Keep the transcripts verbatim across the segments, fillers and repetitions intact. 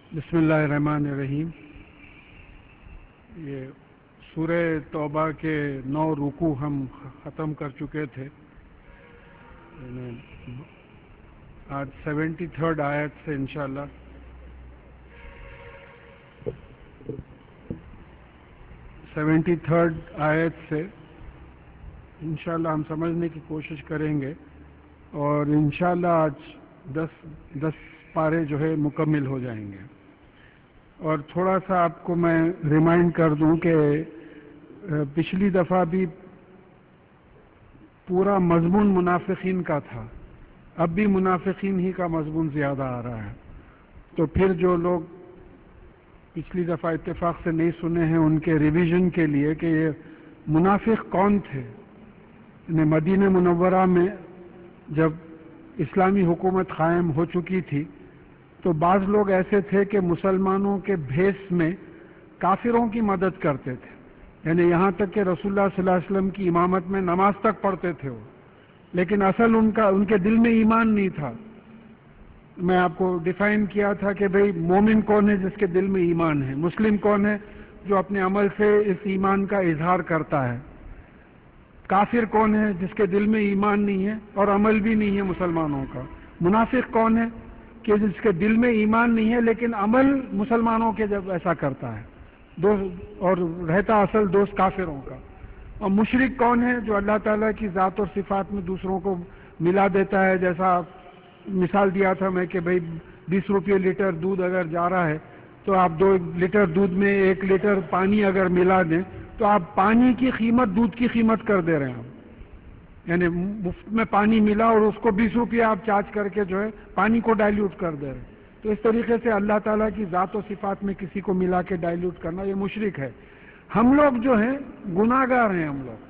بسم اللہ الرحمن الرحیم. یہ سورہ توبہ کے نو رکوع ہم ختم کر چکے تھے. آج سیونٹی تھرڈ آیت سے انشاءاللہ سیونٹی تھرڈ آیت سے انشاءاللہ ہم سمجھنے کی کوشش کریں گے اور انشاءاللہ آج دس دس پارے جو ہے مکمل ہو جائیں گے. اور تھوڑا سا آپ کو میں ریمائنڈ کر دوں کہ پچھلی دفعہ بھی پورا مضمون منافقین کا تھا، اب بھی منافقین ہی کا مضمون زیادہ آ رہا ہے. تو پھر جو لوگ پچھلی دفعہ اتفاق سے نہیں سنے ہیں ان کے ریویژن کے لیے کہ یہ منافق کون تھے. مدینہ منورہ میں جب اسلامی حکومت قائم ہو چکی تھی تو بعض لوگ ایسے تھے کہ مسلمانوں کے بھیس میں کافروں کی مدد کرتے تھے، یعنی یہاں تک کہ رسول اللہ صلی اللہ علیہ وسلم کی امامت میں نماز تک پڑھتے تھے وہ، لیکن اصل ان کا ان کے دل میں ایمان نہیں تھا. میں آپ کو ڈیفائن کیا تھا کہ بھئی مومن کون ہے جس کے دل میں ایمان ہے، مسلم کون ہے جو اپنے عمل سے اس ایمان کا اظہار کرتا ہے، کافر کون ہے جس کے دل میں ایمان نہیں ہے اور عمل بھی نہیں ہے مسلمانوں کا، منافق کون ہے کہ جس کے دل میں ایمان نہیں ہے لیکن عمل مسلمانوں کے جب ایسا کرتا ہے دوست اور رہتا اصل دوست کافروں کا. اور مشرک کون ہے جو اللہ تعالیٰ کی ذات اور صفات میں دوسروں کو ملا دیتا ہے. جیسا مثال دیا تھا میں کہ بھئی بیس روپے لیٹر دودھ اگر جا رہا ہے تو آپ دو لیٹر دودھ میں ایک لیٹر پانی اگر ملا دیں تو آپ پانی کی قیمت دودھ کی قیمت کر دے رہے ہیں، یعنی مفت میں پانی ملا اور اس کو بیس روپے آپ چارج کر کے جو ہے پانی کو ڈائلیوٹ کر دے رہے ہیں. تو اس طریقے سے اللہ تعالیٰ کی ذات و صفات میں کسی کو ملا کے ڈائلیوٹ کرنا یہ مشرک ہے. ہم لوگ جو ہیں گناہگار ہیں. ہم لوگ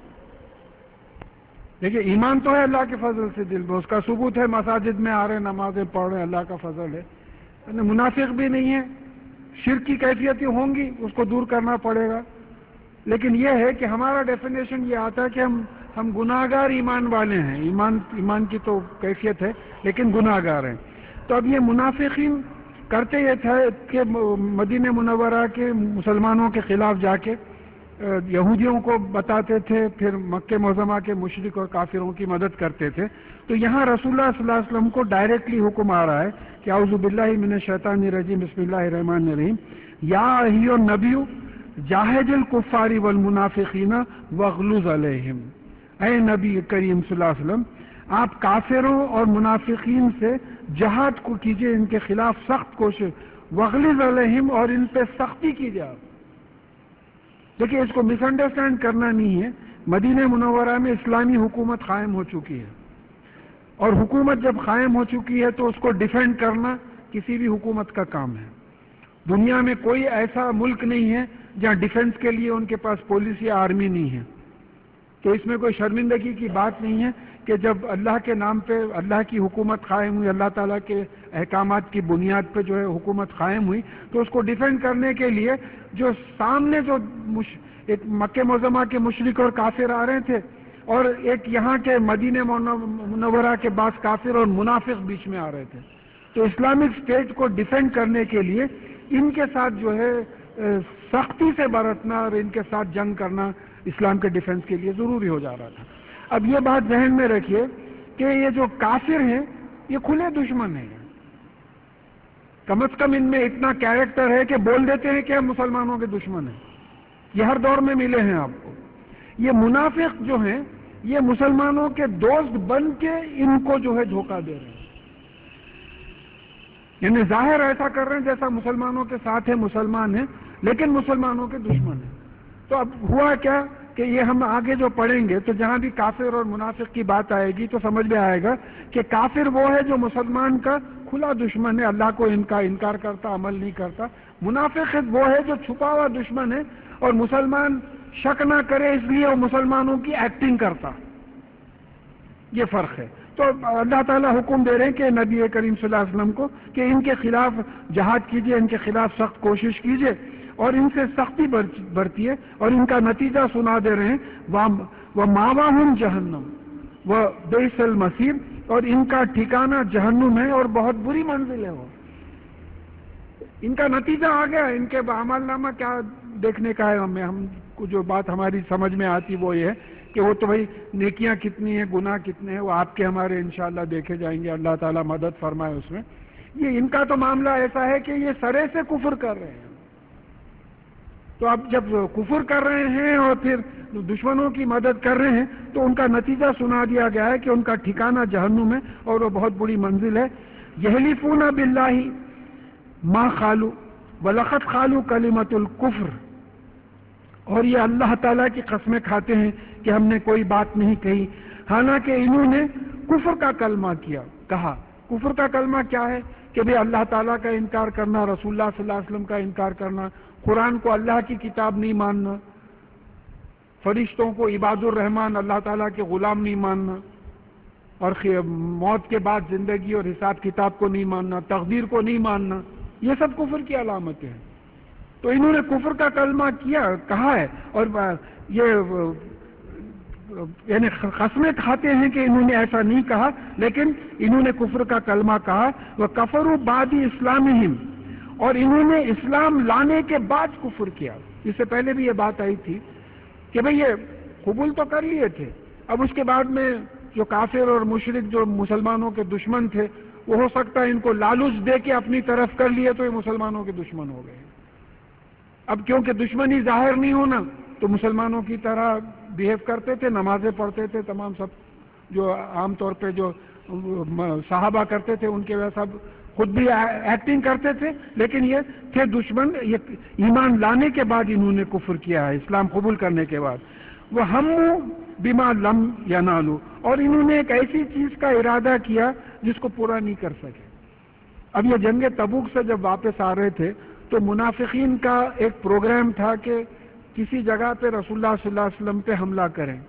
دیکھیے ایمان تو ہے اللہ کے فضل سے دل میں، اس کا ثبوت ہے، مساجد میں آ رہے ہیں نمازیں پڑھ رہے ہیں، اللہ کا فضل ہے. منافق بھی نہیں ہے، شرک کی کیفیتیں ہوں گی اس کو دور کرنا پڑے گا، لیکن یہ ہے کہ ہمارا ڈیفینیشن یہ آتا ہے کہ ہم ہم گناہگار ایمان والے ہیں. ایمان ایمان کی تو کیفیت ہے لیکن گناہگار ہیں. تو اب یہ منافقین کرتے یہ تھا کہ مدینہ منورہ کے مسلمانوں کے خلاف جا کے یہودیوں کو بتاتے تھے، پھر مکہ معظمہ کے مشرک اور کافروں کی مدد کرتے تھے. تو یہاں رسول اللہ صلی اللہ علیہ وسلم کو ڈائریکٹلی حکم آ رہا ہے کہ اعوذ باللہ من الشیطان الرجیم بسم اللہ الرحمن الرحیم یا ایھا النبی جاہد الکفار والمنافقین واغلظ علیہم. اے نبی کریم صلی اللہ علیہ وسلم آپ کافروں اور منافقین سے جہاد کو کیجئے، ان کے خلاف سخت کوشش، واغلظ علیہم اور ان پہ سختی کیجئے. آپ دیکھیے اس کو مس انڈرسٹینڈ کرنا نہیں ہے. مدینہ منورہ میں اسلامی حکومت قائم ہو چکی ہے اور حکومت جب قائم ہو چکی ہے تو اس کو ڈیفینڈ کرنا کسی بھی حکومت کا کام ہے. دنیا میں کوئی ایسا ملک نہیں ہے جہاں ڈیفنس کے لیے ان کے پاس پولیس یا آرمی نہیں ہے. تو اس میں کوئی شرمندگی کی بات نہیں ہے کہ جب اللہ کے نام پہ اللہ کی حکومت قائم ہوئی، اللہ تعالیٰ کے احکامات کی بنیاد پہ جو ہے حکومت قائم ہوئی، تو اس کو ڈیفینڈ کرنے کے لیے جو سامنے جو مش... ایک مکہ معظمہ کے مشرک اور کافر آ رہے تھے اور ایک یہاں کے مدینہ منورہ کے بعض کافر اور منافق بیچ میں آ رہے تھے. تو اسلامک اسٹیٹ کو ڈیفینڈ کرنے کے لیے ان کے ساتھ جو ہے سختی سے برتنا اور ان کے ساتھ جنگ کرنا اسلام کے ڈیفنس کے لیے ضروری ہو جا رہا تھا. اب یہ بات ذہن میں رکھیے کہ یہ جو کافر ہیں یہ کھلے دشمن ہیں. کم از کم ان میں اتنا کیریکٹر ہے کہ بول دیتے ہیں کہ ہم مسلمانوں کے دشمن ہیں. یہ ہر دور میں ملے ہیں آپ کو. یہ منافق جو ہیں یہ مسلمانوں کے دوست بن کے ان کو جو ہے دھوکہ دے رہے ہیں، یعنی ظاہر ایسا کر رہے ہیں جیسا مسلمانوں کے ساتھ ہے، مسلمان ہیں، لیکن مسلمانوں کے دشمن ہیں. تو اب ہوا کیا کہ یہ ہم آگے جو پڑھیں گے تو جہاں بھی کافر اور منافق کی بات آئے گی تو سمجھ میں آئے گا کہ کافر وہ ہے جو مسلمان کا کھلا دشمن ہے، اللہ کو ان کا انکار کرتا، عمل نہیں کرتا. منافق وہ ہے جو چھپا ہوا دشمن ہے اور مسلمان شک نہ کرے اس لیے وہ مسلمانوں کی ایکٹنگ کرتا. یہ فرق ہے. تو اللہ تعالیٰ حکم دے رہے ہیں کہ نبی کریم صلی اللہ علیہ وسلم کو کہ ان کے خلاف جہاد کیجئے، ان کے خلاف سخت کوشش کیجئے اور ان سے سختی برتیے، اور ان کا نتیجہ سنا دے رہے ہیں وَمَأْوَاهُمْ جَهَنَّمُ وَبِئْسَ الْمَصِيرُ، اور ان کا ٹھکانہ جہنم ہے اور بہت بری منزل ہے وہ. ان کا نتیجہ آ گیا. ان کے اعمال نامہ کیا دیکھنے کا ہے ہمیں؟ ہم کو جو بات ہماری سمجھ میں آتی وہ یہ ہے کہ وہ تو بھائی نیکیاں کتنی ہیں، گناہ کتنے ہیں، وہ آپ کے ہمارے انشاءاللہ دیکھے جائیں گے. اللہ تعالیٰ مدد فرمائے اس میں. یہ ان کا تو معاملہ ایسا ہے کہ یہ سرے سے کفر کر رہے ہیں. تو اب جب کفر کر رہے ہیں اور پھر دشمنوں کی مدد کر رہے ہیں تو ان کا نتیجہ سنا دیا گیا ہے کہ ان کا ٹھکانہ جہنم ہے اور وہ بہت بڑی منزل ہے. یحلفون باللہ ما قالوا ولقد قالوا کلمۃ الکفر، اور یہ اللہ تعالیٰ کی قسمیں کھاتے ہیں کہ ہم نے کوئی بات نہیں کہی، حالانکہ انہوں نے کفر کا کلمہ کیا کہا. کفر کا کلمہ کیا ہے؟ کہ بھی اللہ تعالیٰ کا انکار کرنا، رسول اللہ صلی اللہ علیہ وسلم کا انکار کرنا، قرآن کو اللہ کی کتاب نہیں ماننا، فرشتوں کو عباد الرحمن اللہ تعالیٰ کے غلام نہیں ماننا، اور موت کے بعد زندگی اور حساب کتاب کو نہیں ماننا، تقدیر کو نہیں ماننا. یہ سب کفر کی علامتیں ہیں. تو انہوں نے کفر کا کلمہ کیا کہا ہے، اور یہ یعنی قسمیں کھاتے ہیں کہ انہوں نے ایسا نہیں کہا، لیکن انہوں نے کفر کا کلمہ کہا. وَكَفَرُوا بَعْدِ إِسْلَامِهِمْ، اور انہوں نے اسلام لانے کے بعد کفر کیا. اس سے پہلے بھی یہ بات آئی تھی کہ بھئی یہ قبول تو کر لیے تھے، اب اس کے بعد میں جو کافر اور مشرک جو مسلمانوں کے دشمن تھے وہ ہو سکتا ہے ان کو لالچ دے کے اپنی طرف کر لیے تو یہ مسلمانوں کے دشمن ہو گئے. اب کیونکہ دشمنی ظاہر نہیں ہونا تو مسلمانوں کی طرح بیہیو کرتے تھے، نمازیں پڑھتے تھے، تمام سب جو عام طور پہ جو صحابہ کرتے تھے ان کے ویسا خود بھی ایکٹنگ کرتے تھے، لیکن یہ تھے دشمن. یہ ایمان لانے کے بعد انہوں نے کفر کیا ہے، اسلام قبول کرنے کے بعد. وہ ہم بما لم ینالوا، اور انہوں نے ایک ایسی چیز کا ارادہ کیا جس کو پورا نہیں کر سکے. اب یہ جنگ تبوک سے جب واپس آ رہے تھے تو منافقین کا ایک پروگرام تھا کہ کسی جگہ پہ رسول اللہ صلی اللہ علیہ وسلم پہ حملہ کریں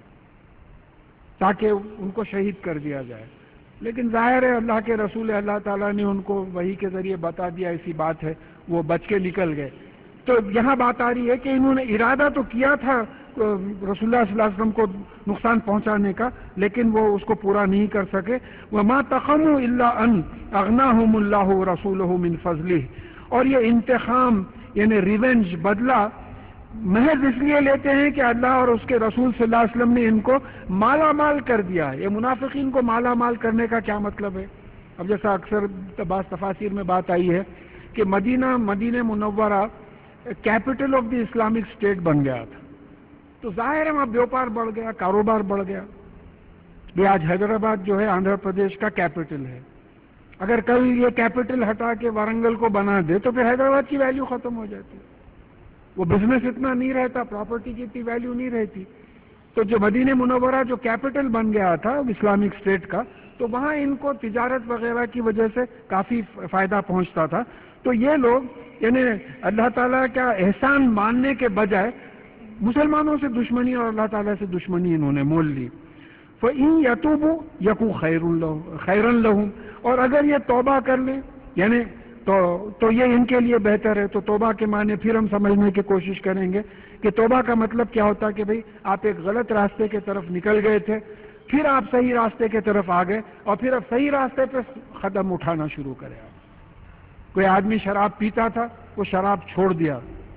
تاکہ ان کو شہید کر دیا جائے. لیکن ظاہر ہے اللہ کے رسول اللہ تعالیٰ نے ان کو وحی کے ذریعے بتا دیا ایسی بات ہے، وہ بچ کے نکل گئے. تو یہاں بات آ رہی ہے کہ انہوں نے ارادہ تو کیا تھا رسول اللہ صلی اللہ علیہ وسلم کو نقصان پہنچانے کا، لیکن وہ اس کو پورا نہیں کر سکے. وَمَا تَقَمُوا إِلَّا أَنْ أَغْنَاهُمُ اللَّهُ وَرَسُولُهُ مِنْ فَضْلِهِ، اور یہ انتقام یعنی ریونج، بدلہ محض اس لیے لیتے ہیں کہ اللہ اور اس کے رسول صلی اللہ علیہ وسلم نے ان کو مالا مال کر دیا ہے. یہ منافقین کو مالا مال کرنے کا کیا مطلب ہے؟ اب جیسا اکثر بعض تفاسیر میں بات آئی ہے کہ Madinah Madinah Munawwarah capital of the Islamic state بن گیا تھا، تو ظاہر ہے وہاں بیوپار بڑھ گیا، کاروبار بڑھ گیا. بھی آج حیدرآباد جو ہے آندھرا پردیش کا کیپٹل ہے، اگر کل یہ کیپٹل ہٹا کے وارنگل کو بنا دے تو پھر حیدرآباد کی ویلیو ختم ہو جاتی. وہ بزنس اتنا نہیں رہتا، پراپرٹی کی اتنی ویلیو نہیں رہتی. تو جو مدینہ منورہ جو کیپٹل بن گیا تھا اسلامک اسٹیٹ کا، تو وہاں ان کو تجارت وغیرہ کی وجہ سے کافی فائدہ پہنچتا تھا. تو یہ لوگ یعنی اللہ تعالیٰ کا احسان ماننے کے بجائے مسلمانوں سے دشمنی اور اللہ تعالیٰ سے دشمنی انہوں نے مول لی. فَإِن يَتُوبُوا يَكُن خَيْرًا لَهُمْ، اور اگر یہ توبہ کر لیں یعنی تو تو یہ ان کے لیے بہتر ہے. تو توبہ کے معنی پھر ہم سمجھنے کی کوشش کریں گے کہ توبہ کا مطلب کیا ہوتا ہے کہ بھئی آپ ایک غلط راستے کی طرف نکل گئے تھے، پھر آپ صحیح راستے کی طرف آ گئے اور پھر اب صحیح راستے پہ قدم اٹھانا شروع کرے. آپ کوئی آدمی شراب پیتا تھا، وہ شراب چھوڑ دیا.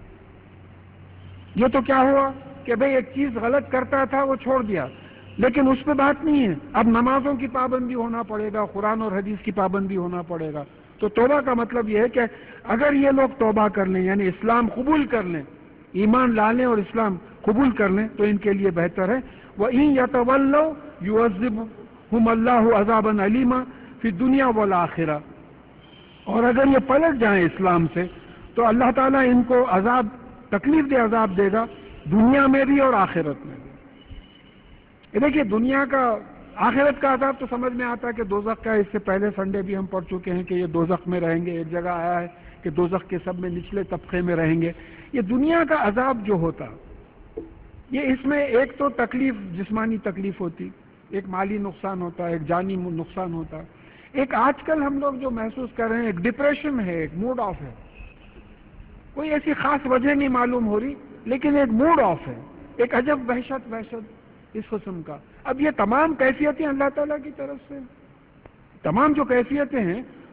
یہ تو کیا ہوا کہ بھئی ایک چیز غلط کرتا تھا وہ چھوڑ دیا، لیکن اس پہ بات نہیں ہے. اب نمازوں کی پابندی ہونا پڑے گا، قرآن اور حدیث کی پابندی ہونا پڑے گا. تو توبہ کا مطلب یہ ہے کہ اگر یہ لوگ توبہ کر لیں یعنی اسلام قبول کر لیں، ایمان لا لیں اور اسلام قبول کر لیں تو ان کے لیے بہتر ہے. وَإِن يَتَوَلَّوْا يُعَذِّبْهُمُ اللَّهُ عَذَابًا أَلِيمًا فِي الدُّنْيَا وَالْآخِرَةِ، اور اگر یہ پلٹ جائیں اسلام سے تو اللہ تعالیٰ ان کو عذاب تکلیف دے عذاب دے گا دنیا میں بھی اور آخرت میں بھی. دیکھیے دنیا کا آخرت کا عذاب تو سمجھ میں آتا ہے کہ دوزخ کا، اس سے پہلے سنڈے بھی ہم پڑھ چکے ہیں کہ یہ دوزخ میں رہیں گے. ایک جگہ آیا ہے کہ دوزخ کے سب میں نچلے طبقے میں رہیں گے. یہ دنیا کا عذاب جو ہوتا یہ اس میں ایک تو تکلیف جسمانی تکلیف ہوتی، ایک مالی نقصان ہوتا، ایک جانی نقصان ہوتا، ایک آج کل ہم لوگ جو محسوس کر رہے ہیں ایک ڈپریشن ہے، ایک موڈ آف ہے. کوئی ایسی خاص وجہ نہیں معلوم ہو رہی لیکن ایک موڈ آف ہے، ایک عجب وحشت وحشت اس قسم کا. اب یہ تمام کیفیتیں اللہ تعالیٰ کی طرف سے، تمام جو کیفیتیں ہیں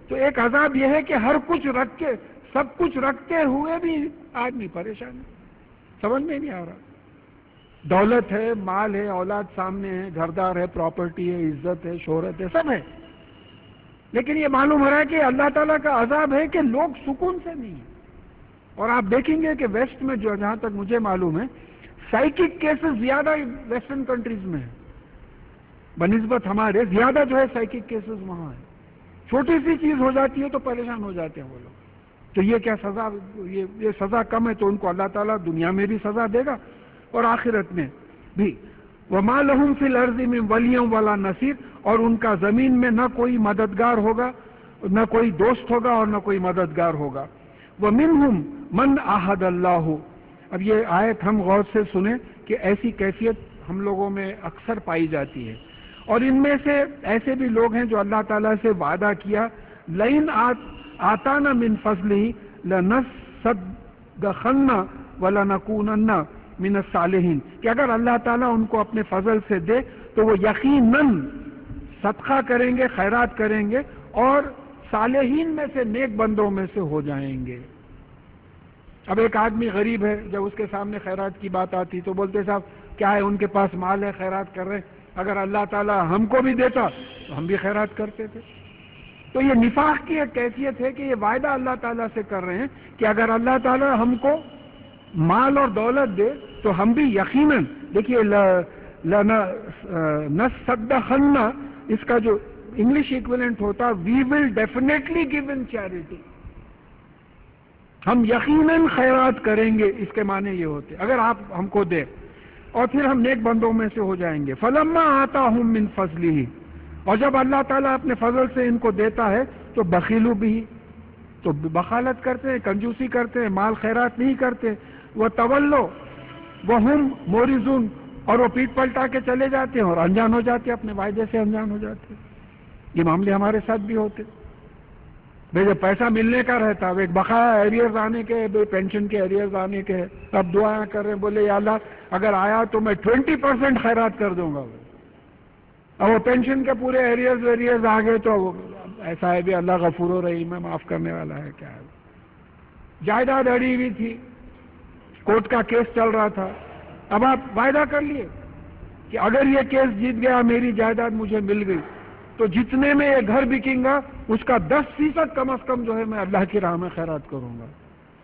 تو ایک عذاب یہ ہے کہ ہر کچھ رکھ کے، سب کچھ رکھتے ہوئے بھی آدمی پریشان ہے، سمجھ میں نہیں آ رہا. دولت ہے، مال ہے، اولاد سامنے ہے، گھردار ہے، پراپرٹی ہے، عزت ہے، شہرت ہے، سب ہے، لیکن یہ معلوم ہو رہا ہے کہ اللہ تعالیٰ کا عذاب ہے کہ لوگ سکون سے نہیں ہیں. اور آپ دیکھیں گے کہ ویسٹ میں جو جہاں تک مجھے معلوم ہے سائیکک کیسز زیادہ ویسٹرن کنٹریز میں ہیں بنسبت ہمارے، زیادہ جو ہے سائیکک کیسز وہاں ہیں. چھوٹی سی چیز ہو جاتی ہے تو پریشان ہو جاتے ہیں وہ لوگ. تو یہ کیا سزا، یہ یہ سزا کم ہے تو ان کو اللہ تعالیٰ دنیا میں بھی سزا دے گا اور آخرت میں بھی. وَمَا لَهُمْ فِي الْأَرْضِ مِنْ وَلِيٍّ وَلَا نَصِيرٍ، اور ان کا زمین میں نہ کوئی مددگار ہوگا، نہ کوئی دوست ہوگا اور نہ کوئی مددگار ہوگا. وَمِنْهُمْ مَنْ عَاهَدَ اللَّهُ. اب یہ آیت ہم غور سے سنیں کہ ایسی کیفیت ہم لوگوں میں اکثر پائی جاتی ہے، اور ان میں سے ایسے بھی لوگ ہیں جو اللہ تعالیٰ سے وعدہ کیا لَئِنْ آتَانَا مِنْ فَضْلِهِ لَنَصَّدَّقَنَّ وَلَنَكُونَنَّ مِنَ الصَّالِحِينَ، کہ اگر اللہ تعالیٰ ان کو اپنے فضل سے دے تو وہ یقیناً صدقہ کریں گے، خیرات کریں گے اور صالحین میں سے، نیک بندوں میں سے ہو جائیں گے. اب ایک آدمی غریب ہے، جب اس کے سامنے خیرات کی بات آتی تو بولتے صاحب کیا ہے، ان کے پاس مال ہے، خیرات کر رہے ہیں، اگر اللہ تعالیٰ ہم کو بھی دیتا تو ہم بھی خیرات کرتے تھے. تو یہ نفاق کی ایک کیفیت ہے کہ یہ وعدہ اللہ تعالیٰ سے کر رہے ہیں کہ اگر اللہ تعالیٰ ہم کو مال اور دولت دے تو ہم بھی یقیناً، دیکھیے نصدقن، اس کا جو انگلش ایکویلنٹ ہوتا we will definitely give in charity, ہم یقیناً خیرات کریں گے، اس کے معنی یہ ہوتے اگر آپ ہم کو دے، اور پھر ہم نیک بندوں میں سے ہو جائیں گے. فلما آتاہم من فضلہ، اور جب اللہ تعالیٰ اپنے فضل سے ان کو دیتا ہے تو بخیلوا بھی، تو بخالت کرتے ہیں، کنجوسی کرتے ہیں، مال خیرات نہیں کرتے. وتولوا وہم مورزون، اور وہ پیٹ پلٹا کے چلے جاتے ہیں اور انجان ہو جاتے ہیں، اپنے وعدے سے انجان ہو جاتے ہیں. یہ معاملے ہمارے ساتھ بھی ہوتے. بھائی جب پیسہ ملنے کا رہتا، ایک بقایا ایریئرز آنے کے، پینشن کے ایریئرز آنے کے، اب دعائیں کر رہے ہیں، بولے یا اللہ اگر آیا تو میں ٹوینٹی پرسینٹ خیرات کر دوں گا. اور وہ پینشن کے پورے ایریئرز ویریئرز آ گئے تو ایسا ہے بھی اللہ غفور و رحیم ہے، معاف کرنے والا ہے. کیا ہے، جائیداد اڑی ہوئی تھی، کورٹ کا کیس چل رہا تھا، اب آپ وعدہ کر لیے کہ اگر یہ کیس جیت گیا، میری جائیداد مجھے مل گئی، تو جتنے میں یہ گھر بکیں گا اس کا دس فیصد کم از کم جو ہے میں اللہ کی راہ میں خیرات کروں گا.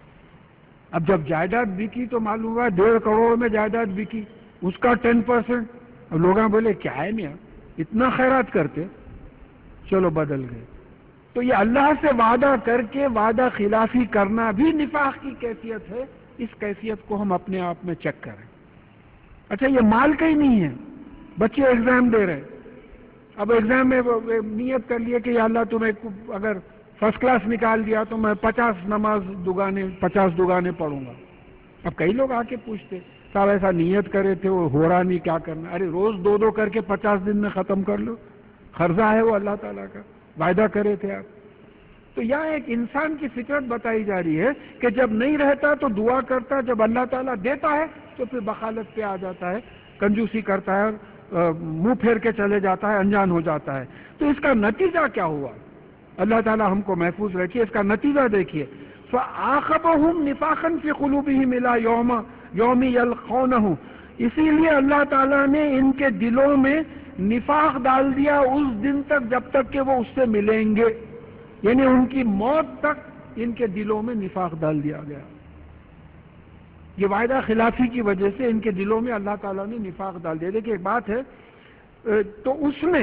اب جب جائیداد بکی تو معلوم ہوا ڈیڑھ کروڑ میں جائیداد بکی، اس کا ٹین پرسینٹ. اب لوگ بولے کیا ہے میاں اتنا خیرات کرتے، چلو بدل گئے. تو یہ اللہ سے وعدہ کر کے وعدہ خلافی کرنا بھی نفاق کی کیفیت ہے. اس کیفیت کو ہم اپنے آپ میں چیک کریں. اچھا یہ مال کا ہی نہیں ہے، بچے ایگزام دے رہے، اب ایگزام میں نیت کر لیے کہ یا اللہ تمہیں اگر فرسٹ کلاس نکال دیا تو میں پچاس نماز دگانے پچاس دگانے پڑھوں گا. اب کئی لوگ آ کے پوچھتے صاحب ایسا نیت کرے تھے وہ ہو رہا نہیں، کیا کرنا؟ ارے روز دو دو کر کے پچاس دن میں ختم کر لو، قرضہ ہے وہ اللہ تعالیٰ کا، وعدہ کرے تھے آپ. تو یہاں ایک انسان کی فطرت بتائی جا رہی ہے کہ جب نہیں رہتا تو دعا کرتا، جب اللہ تعالیٰ دیتا ہے تو پھر بخالت پہ آ جاتا ہے، کنجوسی کرتا ہے، منہ پھیر کے چلے جاتا ہے، انجان ہو جاتا ہے. تو اس کا نتیجہ کیا ہوا؟ اللہ تعالیٰ ہم کو محفوظ رکھیے. اس کا نتیجہ دیکھیے، فَآخَبَهُمْ نِفَاقًا فِي قُلُوبِهِمْ إِلَى يَوْمَ يَوْمِ يَلْقَوْنَهُ، اسی لیے اللہ تعالیٰ نے ان کے دلوں میں نفاق ڈال دیا اس دن تک جب تک کہ وہ اس سے ملیں گے، یعنی ان کی موت تک ان کے دلوں میں نفاق ڈال دیا گیا. یہ وعدہ خلافی کی وجہ سے ان کے دلوں میں اللہ تعالیٰ نے نفاق ڈال دیا. دیکھیں ایک بات ہے، تو اس نے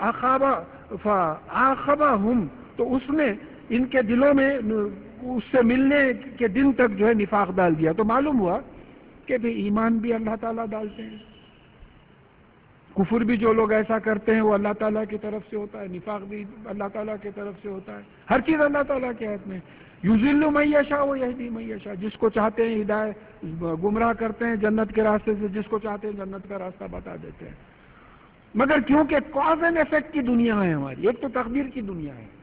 فَآخَبَهُمْ، تو اس نے ان کے دلوں میں اس سے ملنے کے دن تک جو ہے نفاق ڈال دیا. تو معلوم ہوا کہ بھی ایمان بھی اللہ تعالیٰ ڈالتے ہیں، کفر بھی جو لوگ ایسا کرتے ہیں وہ اللہ تعالیٰ کی طرف سے ہوتا ہے، نفاق بھی اللہ تعالیٰ کی طرف سے ہوتا ہے. ہر چیز اللہ تعالیٰ کے ہاتھ میں. یُذِلُّ مَن یشاء وَیہدی مَن یشاء، جس کو چاہتے ہیں ہدایت گمراہ کرتے ہیں جنت کے راستے سے، جس کو چاہتے ہیں جنت کا راستہ بتا دیتے ہیں. مگر کیونکہ کاز اینڈ افیکٹ کی دنیا ہے ہماری، ایک تو تقدیر کی دنیا ہے.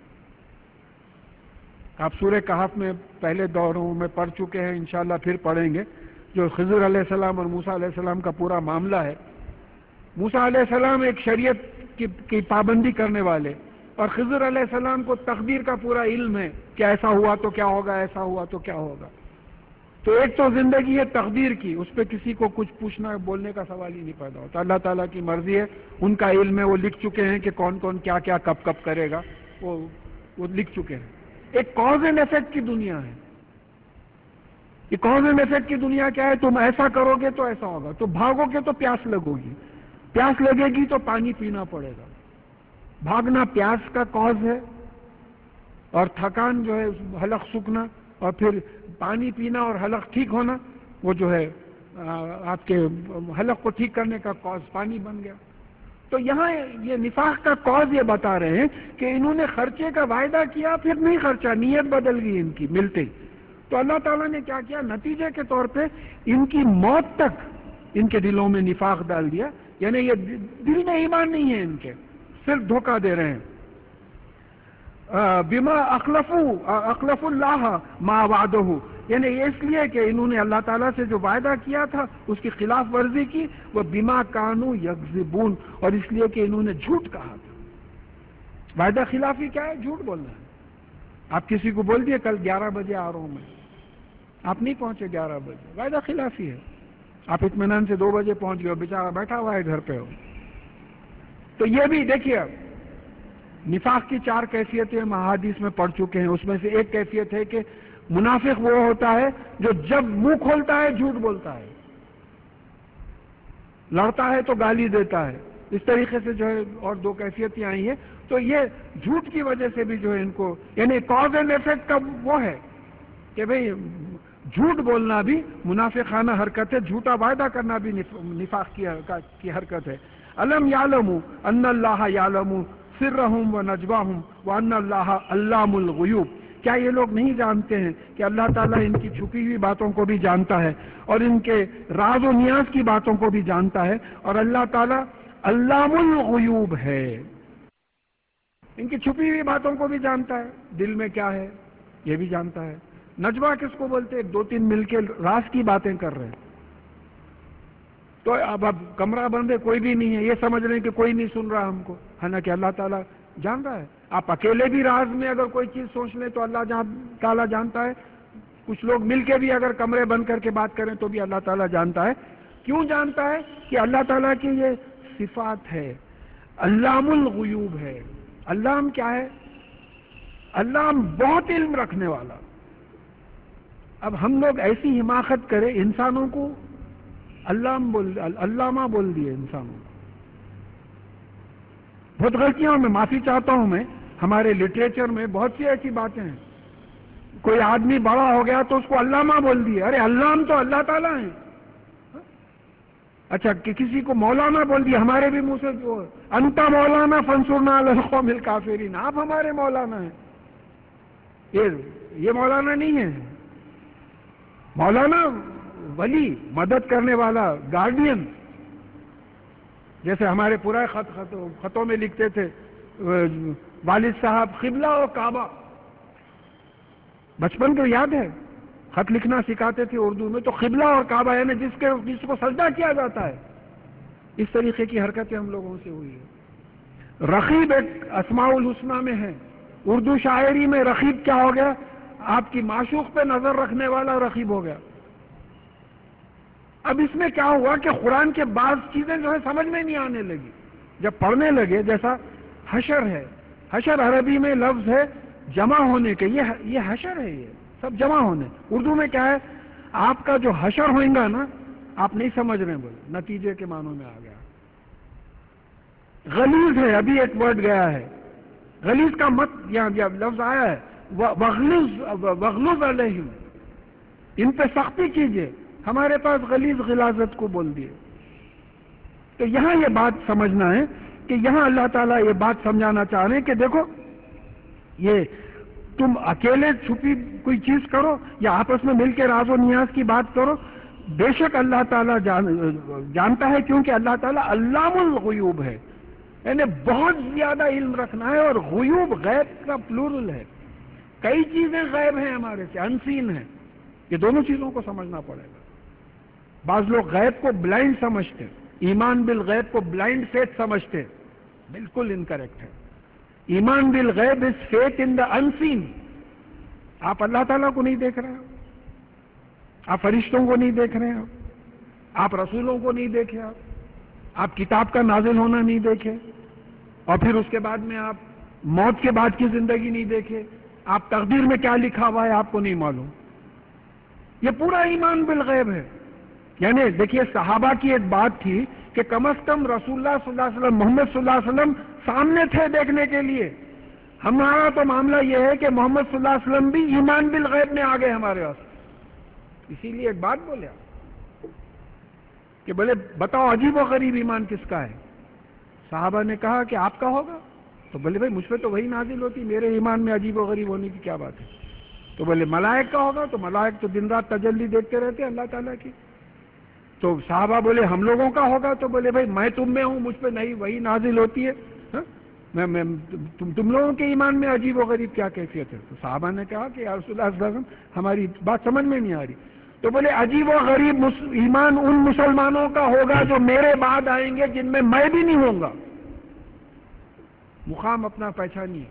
آپ سورہ کہف میں پہلے دوروں میں پڑھ چکے ہیں، انشاءاللہ پھر پڑھیں گے، جو خضر علیہ السلام اور موسیٰ علیہ السلام کا پورا معاملہ ہے. موسیٰ علیہ السلام ایک شریعت کی, کی پابندی کرنے والے، اور خضر علیہ السلام کو تقدیر کا پورا علم ہے کہ ایسا ہوا تو کیا ہوگا، ایسا ہوا تو کیا ہوگا. تو ایک تو زندگی ہے تقدیر کی، اس پہ کسی کو کچھ پوچھنا بولنے کا سوال ہی نہیں پیدا ہوتا. اللہ تعالیٰ کی مرضی ہے، ان کا علم ہے، وہ لکھ چکے ہیں کہ کون کون کیا کیا کب کب کرے گا، وہ وہ لکھ چکے ہیں. ایک کاز اینڈ ایفیکٹ کی دنیا ہے. یہ کاز اینڈ ایفیکٹ کی دنیا کیا ہے؟ تم ایسا کرو گے تو ایسا ہوگا، تو بھاگو گے تو پیاس لگو گی، پیاس لگے گی تو پانی پینا پڑے گا. بھاگنا پیاس کا کاز ہے، اور تھکان جو ہے حلق سوکھنا، اور پھر پانی پینا اور حلق ٹھیک ہونا، وہ جو ہے آپ کے حلق کو ٹھیک کرنے کا کاز پانی بن گیا. تو یہاں یہ نفاق کا کاز یہ بتا رہے ہیں کہ انہوں نے خرچے کا وعدہ کیا، پھر نہیں خرچا، نیت بدل گئی ان کی ملتے. تو اللہ تعالیٰ نے کیا کیا؟ نتیجے کے طور پہ ان کی موت تک ان کے دلوں میں نفاق ڈال دیا. یعنی یہ دل میں ایمان نہیں ہے ان کے، صرف دھوکہ دے رہے ہیں. بما اخلفوا اخلف اللہ ما وعدہ، یعنی اس لیے کہ انہوں نے اللہ تعالیٰ سے جو وعدہ کیا تھا اس کی خلاف ورزی کی. وہ بما کانوا یکذبون، اور اس لیے کہ انہوں نے جھوٹ کہا تھا. وعدہ خلافی کیا ہے؟ جھوٹ بولنا ہے. آپ کسی کو بول دیے کل گیارہ بجے آ رہا ہوں میں، آپ نہیں پہنچے گیارہ بجے، وعدہ خلافی ہے. آپ اطمینان سے دو بجے پہنچ گئے ہو، بیچارہ بیٹھا ہوا ہے گھر پہ ہو. تو یہ بھی دیکھیے، نفاق کی چار کیفیتیں ہم احادیث میں پڑھ چکے ہیں. اس میں سے ایک کیفیت ہے کہ منافق وہ ہوتا ہے جو جب منہ کھولتا ہے جھوٹ بولتا ہے، لڑتا ہے تو گالی دیتا ہے. اس طریقے سے جو ہے اور دو کیفیتیں آئی ہیں. تو یہ جھوٹ کی وجہ سے بھی جو ہے ان کو، یعنی کاز اینڈ ایفیکٹ کا وہ ہے کہ بھئی جھوٹ بولنا بھی منافقانہ حرکت ہے، جھوٹا وعدہ کرنا بھی نفاق کی حرکت ہے. الم یعلموا ان اللہ یعلم سرہم و نجواہم وان اللہ علام الغیوب، کیا یہ لوگ نہیں جانتے ہیں کہ اللہ تعالیٰ ان کی چھپی ہوئی باتوں کو بھی جانتا ہے اور ان کے راز و نیاز کی باتوں کو بھی جانتا ہے، اور اللہ تعالیٰ علام الغیوب ہے، ان کی چھپی ہوئی باتوں کو بھی جانتا ہے، دل میں کیا ہے یہ بھی جانتا ہے. نجوا کس کو بولتے ہیں؟ دو تین مل کے راز کی باتیں کر رہے ہیں. تو اب اب کمرہ بند ہے، کوئی بھی نہیں ہے، یہ سمجھ رہے ہیں کہ کوئی نہیں سن رہا ہم کو، حالانکہ اللہ تعالیٰ جان رہا ہے. آپ اکیلے بھی راز میں اگر کوئی چیز سوچ لیں تو اللہ تعالیٰ جانتا ہے. کچھ لوگ مل کے بھی اگر کمرے بند کر کے بات کریں تو بھی اللہ تعالیٰ جانتا ہے. کیوں جانتا ہے؟ کہ اللہ تعالیٰ کی یہ صفات ہے، علام الغیوب ہے. علام کیا ہے؟ علام بہت علم رکھنے والا. اب ہم لوگ ایسی حماقت کریں، انسانوں کو علام بول علامہ بول دیے انسانوں کو. بہت غلطیاں، میں معافی چاہتا ہوں. میں ہمارے لٹریچر میں بہت سی ایسی باتیں ہیں. کوئی آدمی بڑا ہو گیا تو اس کو علامہ بول دیے. ارے علام تو اللہ تعالیٰ ہیں. اچھا کہ کسی کو مولانا بول دیا، ہمارے بھی منہ سے جو انتا مولانا فانصرنا علی القوم الکافرین، آپ ہمارے مولانا ہیں. یہ یہ مولانا نہیں ہے. مولانا ولی، مدد کرنے والا، گارڈین. جیسے ہمارے پورا خط خط خطوں میں لکھتے تھے والد صاحب قبلہ و کعبہ. بچپن کو یاد ہے خط لکھنا سکھاتے تھے اردو میں، تو قبلہ اور کعبہ یعنی جس کے جس کو سجدہ کیا جاتا ہے. اس طریقے کی حرکتیں ہم لوگوں سے ہوئی ہے. رقیب ایک اسماء الحسنہ میں ہے. اردو شاعری میں رقیب کیا ہو گیا؟ آپ کی معشوق پہ نظر رکھنے والا رقیب ہو گیا. اب اس میں کیا ہوا کہ قرآن کے بعض چیزیں جو ہے سمجھ میں نہیں آنے لگی. جب پڑھنے لگے، جیسا حشر ہے، حشر عربی میں لفظ ہے جمع ہونے کے، یہ یہ حشر ہے، یہ سب جمع ہونے. اردو میں کیا ہے؟ آپ کا جو حشر ہوئیں گا نا، آپ نہیں سمجھ رہے، بولے نتیجے کے معنوں میں آ گیا. غلیظ ہے، ابھی ایک ورڈ گیا ہے غلیظ کا، مت یہاں لفظ آیا ہے وغلظ وغلظ علیہم، ان پہ سختی کیجیے. ہمارے پاس غلیظ غلاظت کو بول دیے. تو یہاں یہ بات سمجھنا ہے کہ یہاں اللہ تعالیٰ یہ بات سمجھانا چاہ رہے ہیں کہ دیکھو، یہ تم اکیلے چھپی کوئی چیز کرو یا آپس میں مل کے راز و نیاز کی بات کرو، بے شک اللہ تعالیٰ جان جانتا ہے، کیونکہ اللہ تعالیٰ علام الغیوب ہے. یعنی بہت زیادہ علم رکھنا ہے. اور غیوب غیب کا پلورل ہے. کئی چیزیں غیب ہیں ہمارے سے، انسین ہیں. یہ دونوں چیزوں کو سمجھنا پڑے گا. بعض لوگ غیب کو بلائنڈ سمجھتے، ایمان بالغیب کو بلائنڈ فیتھ سمجھتے، بالکل انکریکٹ ہے. ایمان بالغیب از فیتھ ان دا انسین. آپ اللہ تعالیٰ کو نہیں دیکھ رہے ہو, آپ فرشتوں کو نہیں دیکھ رہے ہو, آپ رسولوں کو نہیں دیکھے, آپ آپ کتاب کا نازل ہونا نہیں دیکھے, اور پھر اس کے بعد میں آپ موت کے بعد کی زندگی نہیں دیکھے, آپ تقدیر میں کیا لکھا ہوا ہے آپ کو نہیں معلوم. یہ پورا ایمان بالغیب ہے. یعنی دیکھیے صحابہ کی ایک بات تھی کہ کم از کم رسول اللہ صلی اللہ علیہ وسلم, محمد صلی اللہ علیہ وسلم سامنے تھے دیکھنے کے لیے. ہمارا تو معاملہ یہ ہے کہ محمد صلی اللہ علیہ وسلم بھی ایمان بالغیب میں آ گئے ہمارے پاس. اسی لیے ایک بات بولے کہ بولے بتاؤ عجیب و غریب ایمان کس کا ہے؟ صحابہ نے کہا کہ آپ کا ہوگا. تو بولے بھائی مجھ پہ تو وہی نازل ہوتی, میرے ایمان میں عجیب و غریب ہونے کی کیا بات ہے؟ تو بولے ملائک کا ہوگا. تو ملائک تو دن رات تجلی دیکھتے رہتے ہیں اللہ تعالیٰ کی. تو صحابہ بولے ہم لوگوں کا ہوگا. تو بولے بھائی میں تم میں ہوں, مجھ پہ نہیں وہی نازل ہوتی ہے, ہاں میں میں تم تم لوگوں کے ایمان میں عجیب و غریب کیا کیفیت ہے؟ تو صحابہ نے کہا کہ یا رسول اللہ صلی اللہ علیہ وسلم ہماری بات سمجھ میں نہیں آ رہی. تو بولے عجیب و غریب ایمان ان مسلمانوں کا ہوگا جو میرے بعد آئیں گے جن میں میں بھی نہیں ہوں گا. مقام اپنا پہچانیے.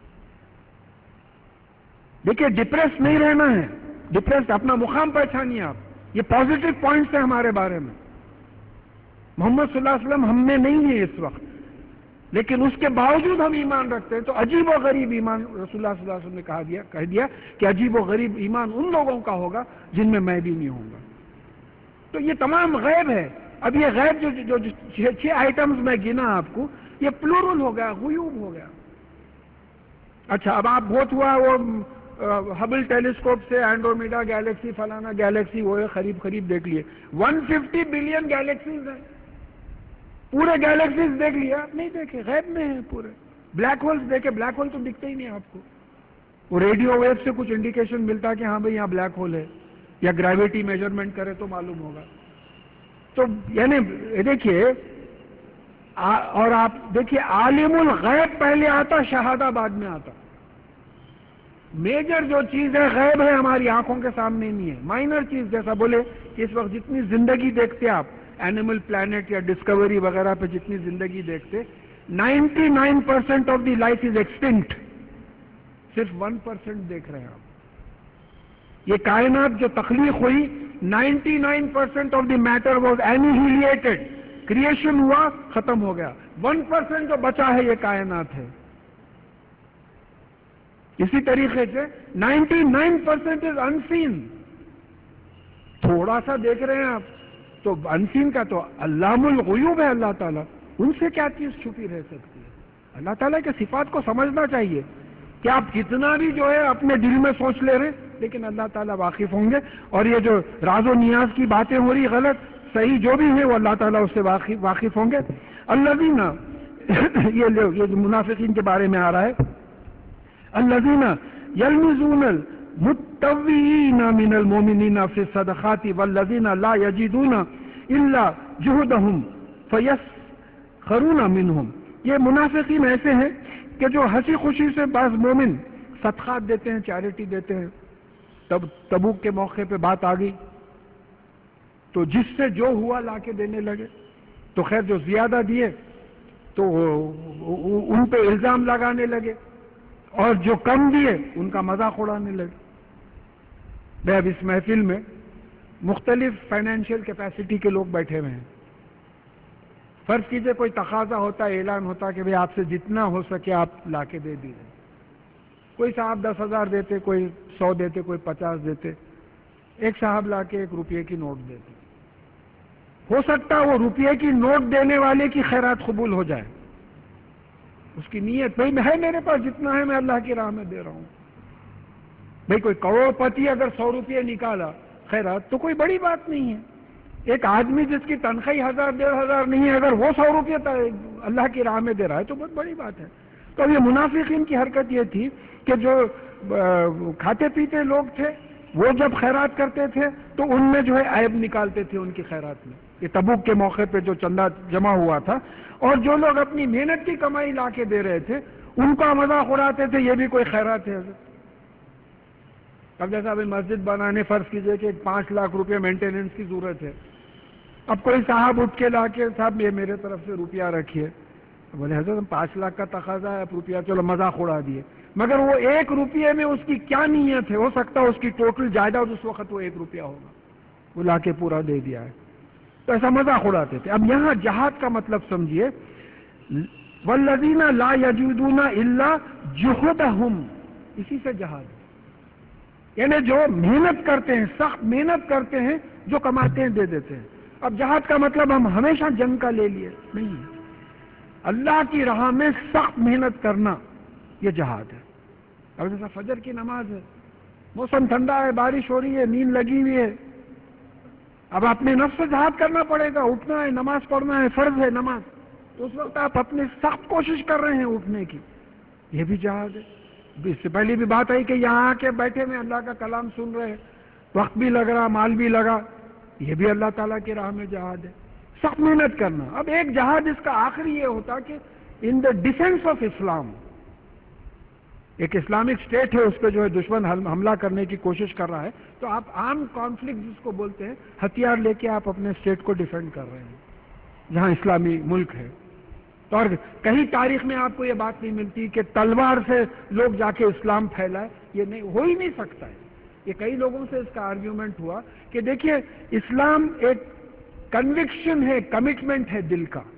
دیکھیے ڈپریس نہیں رہنا ہے, ڈپریس اپنا مقام پہچانیے آپ. یہ پازیٹو پوائنٹس ہیں ہمارے بارے میں. محمد صلی اللہ علیہ وسلم ہم میں نہیں ہے اس وقت, لیکن اس کے باوجود ہم ایمان رکھتے ہیں. تو عجیب و غریب ایمان رسول اللہ صلی اللہ علیہ وسلم نے کہا دیا کہہ دیا کہ عجیب و غریب ایمان ان لوگوں کا ہوگا جن میں میں بھی نہیں ہوں گا. تو یہ تمام غیب ہے. اب یہ غیب جو جو چھ چھ آئٹمز میں گنا آپ کو, یہ پلورل ہو گیا, غیوب ہو گیا. اچھا اب آپ بہت ہوا وہ ہبل ٹیلیسکوپ سے اینڈرومیڈا گیلیکسی فلانا گیلیکسی وہ قریب قریب دیکھ لیے. ون ففٹی بلین گیلیکسیز ہیں, پورے گیلیکسیز دیکھ لیا نہیں دیکھے, غیب میں ہیں پورے. بلیک ہولز دیکھے, بلیک ہول تو دکھتے ہی نہیں آپ کو. وہ ریڈیو ویو سے کچھ انڈیکیشن ملتا کہ ہاں بھئی یہاں بلیک ہول ہے, یا گریویٹی میجرمنٹ کرے تو معلوم ہوگا. تو یعنی دیکھیے, اور آپ دیکھیے عالم الغیب پہلے آتا, شہادہ بعد میں آتا. میجر جو چیز ہے غیب ہے, ہماری آنکھوں کے سامنے نہیں ہے. مائنر چیز جیسا بولے کہ اس وقت جتنی زندگی دیکھتے آپ اینیمل پلانٹ یا ڈسکوری وغیرہ پہ جتنی زندگی دیکھتے, ninety nine percent of the life is extinct, صرف ون پرسینٹ دیکھ رہے ہیں آپ. یہ کائنات جو تخلیق ہوئی, ninety nine percent of the matter was annihilated, creation ہوا ختم ہو گیا. ون پرسینٹ جو بچا ہے یہ کائنات ہے. اسی طریقے سے ninety nine percent is unseen. تھوڑا سا دیکھ رہے ہیں آپ تو انسین کا تو علام الغیوب ہے اللہ تعالیٰ, ان سے کیا چیز چھپی رہ سکتی ہے؟ اللہ تعالیٰ کے صفات کو سمجھنا چاہیے کہ آپ کتنا بھی جو ہے اپنے دل میں سوچ لے رہے, لیکن اللہ تعالیٰ واقف ہوں گے. اور یہ جو راز و نیاز کی باتیں ہو رہی غلط صحیح جو بھی ہے وہ اللہ تعالیٰ اس سے واقف واقف ہوں گے. الذین یہ یہ منافقین کے بارے میں آ رہا ہے, الذین یلمزون المتطوعین من المؤمنین فی الصدقات والذین لا یجدون الا جہدہم فیسخرون منہم. یہ منافقین ایسے ہیں کہ جو ہنسی خوشی سے بعض مومن صدقات دیتے ہیں, چیریٹی دیتے ہیں. تب تبوک کے موقع پہ بات آ گئی تو جس سے جو ہوا لا کے دینے لگے. تو خیر جو زیادہ دیے تو ان پہ الزام لگانے لگے, اور جو کم دیے ان کا مذاق اڑانے لگے. بھائی اب اس محفل میں مختلف فائنینشیل کیپیسٹی کے لوگ بیٹھے ہوئے ہیں. فرض کیجئے کوئی تقاضا ہوتا ہے, اعلان ہوتا کہ بھئی آپ سے جتنا ہو سکے آپ لا کے دے دیجیے. کوئی صاحب دس ہزار دیتے, کوئی سو دیتے, کوئی پچاس دیتے. ایک صاحب لا کے ایک روپے کی نوٹ دیتے. ہو سکتا وہ روپے کی نوٹ دینے والے کی خیرات قبول ہو جائے, اس کی نیت بھائی ہے میرے پاس جتنا ہے میں اللہ کی راہ میں دے رہا ہوں. بھائی کوئی کروڑ پتی اگر سو روپے نکالا خیرات تو کوئی بڑی بات نہیں ہے. ایک آدمی جس کی تنخواہ ہزار ڈیڑھ ہزار نہیں ہے اگر وہ سو روپے اللہ کی راہ میں دے رہا ہے تو بہت بڑی بات ہے. تو یہ منافقین کی حرکت یہ تھی کہ جو کھاتے پیتے لوگ تھے وہ جب خیرات کرتے تھے تو ان میں جو ہے عیب نکالتے تھے ان کی خیرات میں. یہ تبوک کے موقع پہ جو چندہ جمع ہوا تھا, اور جو لوگ اپنی محنت کی کمائی لا کے دے رہے تھے ان کا مذاق اڑاتے تھے, یہ بھی کوئی خیرات ہے. اب جیسا ابھی مسجد بنانے فرض کیجئے کہ پانچ لاکھ روپے مینٹیننس کی ضرورت ہے. اب کوئی صاحب اٹھ کے لا کے صاحب یہ میرے طرف سے روپیہ رکھیے, بولے حضرت پانچ لاکھ کا تقاضا ہے روپیہ، چلو مذاق اڑا دیے، مگر وہ ایک روپیے میں اس کی کیا نیت ہے؟ ہو سکتا ہے اس کی ٹوٹل جائیداد اس وقت وہ ایک روپیہ ہوگا، وہ لا کے پورا دے دیا ہے، تو ایسا مذاق اڑاتے تھے۔ اب یہاں جہاد کا مطلب سمجھیے، والذین لا یجدون الا جہدہم، اسی سے جہاد ہے، یعنی جو محنت کرتے ہیں، سخت محنت کرتے ہیں، جو کماتے ہیں دے دیتے ہیں۔ اب جہاد کا مطلب ہم ہمیشہ جنگ کا لے لیے نہیں، اللہ کی راہ میں سخت محنت کرنا یہ جہاد ہے۔ اب جیسا فجر کی نماز ہے، موسم ٹھنڈا ہے، بارش ہو رہی ہے، نیند لگی ہوئی ہے، اب اپنے نفس سے جہاد کرنا پڑے گا، اٹھنا ہے، نماز پڑھنا ہے، فرض ہے نماز، تو اس وقت آپ اپنی سخت کوشش کر رہے ہیں اٹھنے کی، یہ بھی جہاد ہے۔ اس سے پہلے بھی بات آئی کہ یہاں آ کے بیٹھے میں اللہ کا کلام سن رہے ہیں، وقت بھی لگ رہا، مال بھی لگا، یہ بھی اللہ تعالیٰ کی راہ میں جہاد ہے، سخت محنت کرنا۔ اب ایک جہاد اس کا آخری یہ ہوتا کہ ان دا ڈیفینس آف اسلام، ایک اسلامک اسٹیٹ ہے، اس پہ جو ہے دشمن حملہ کرنے کی کوشش کر رہا ہے، تو آپ عام کانفلکٹ جس کو بولتے ہیں، ہتھیار لے کے آپ اپنے اسٹیٹ کو ڈیفینڈ کر رہے ہیں جہاں اسلامی ملک ہے۔ تو اور کہیں تاریخ میں آپ کو یہ بات نہیں ملتی کہ تلوار سے لوگ جا کے اسلام پھیلائے، یہ نہیں، ہو ہی نہیں سکتا ہے۔ یہ کئی لوگوں سے اس کا آرگیومنٹ ہوا کہ دیکھیے اسلام ایک کنوکشن ہے، کمٹمنٹ ہے دل کا،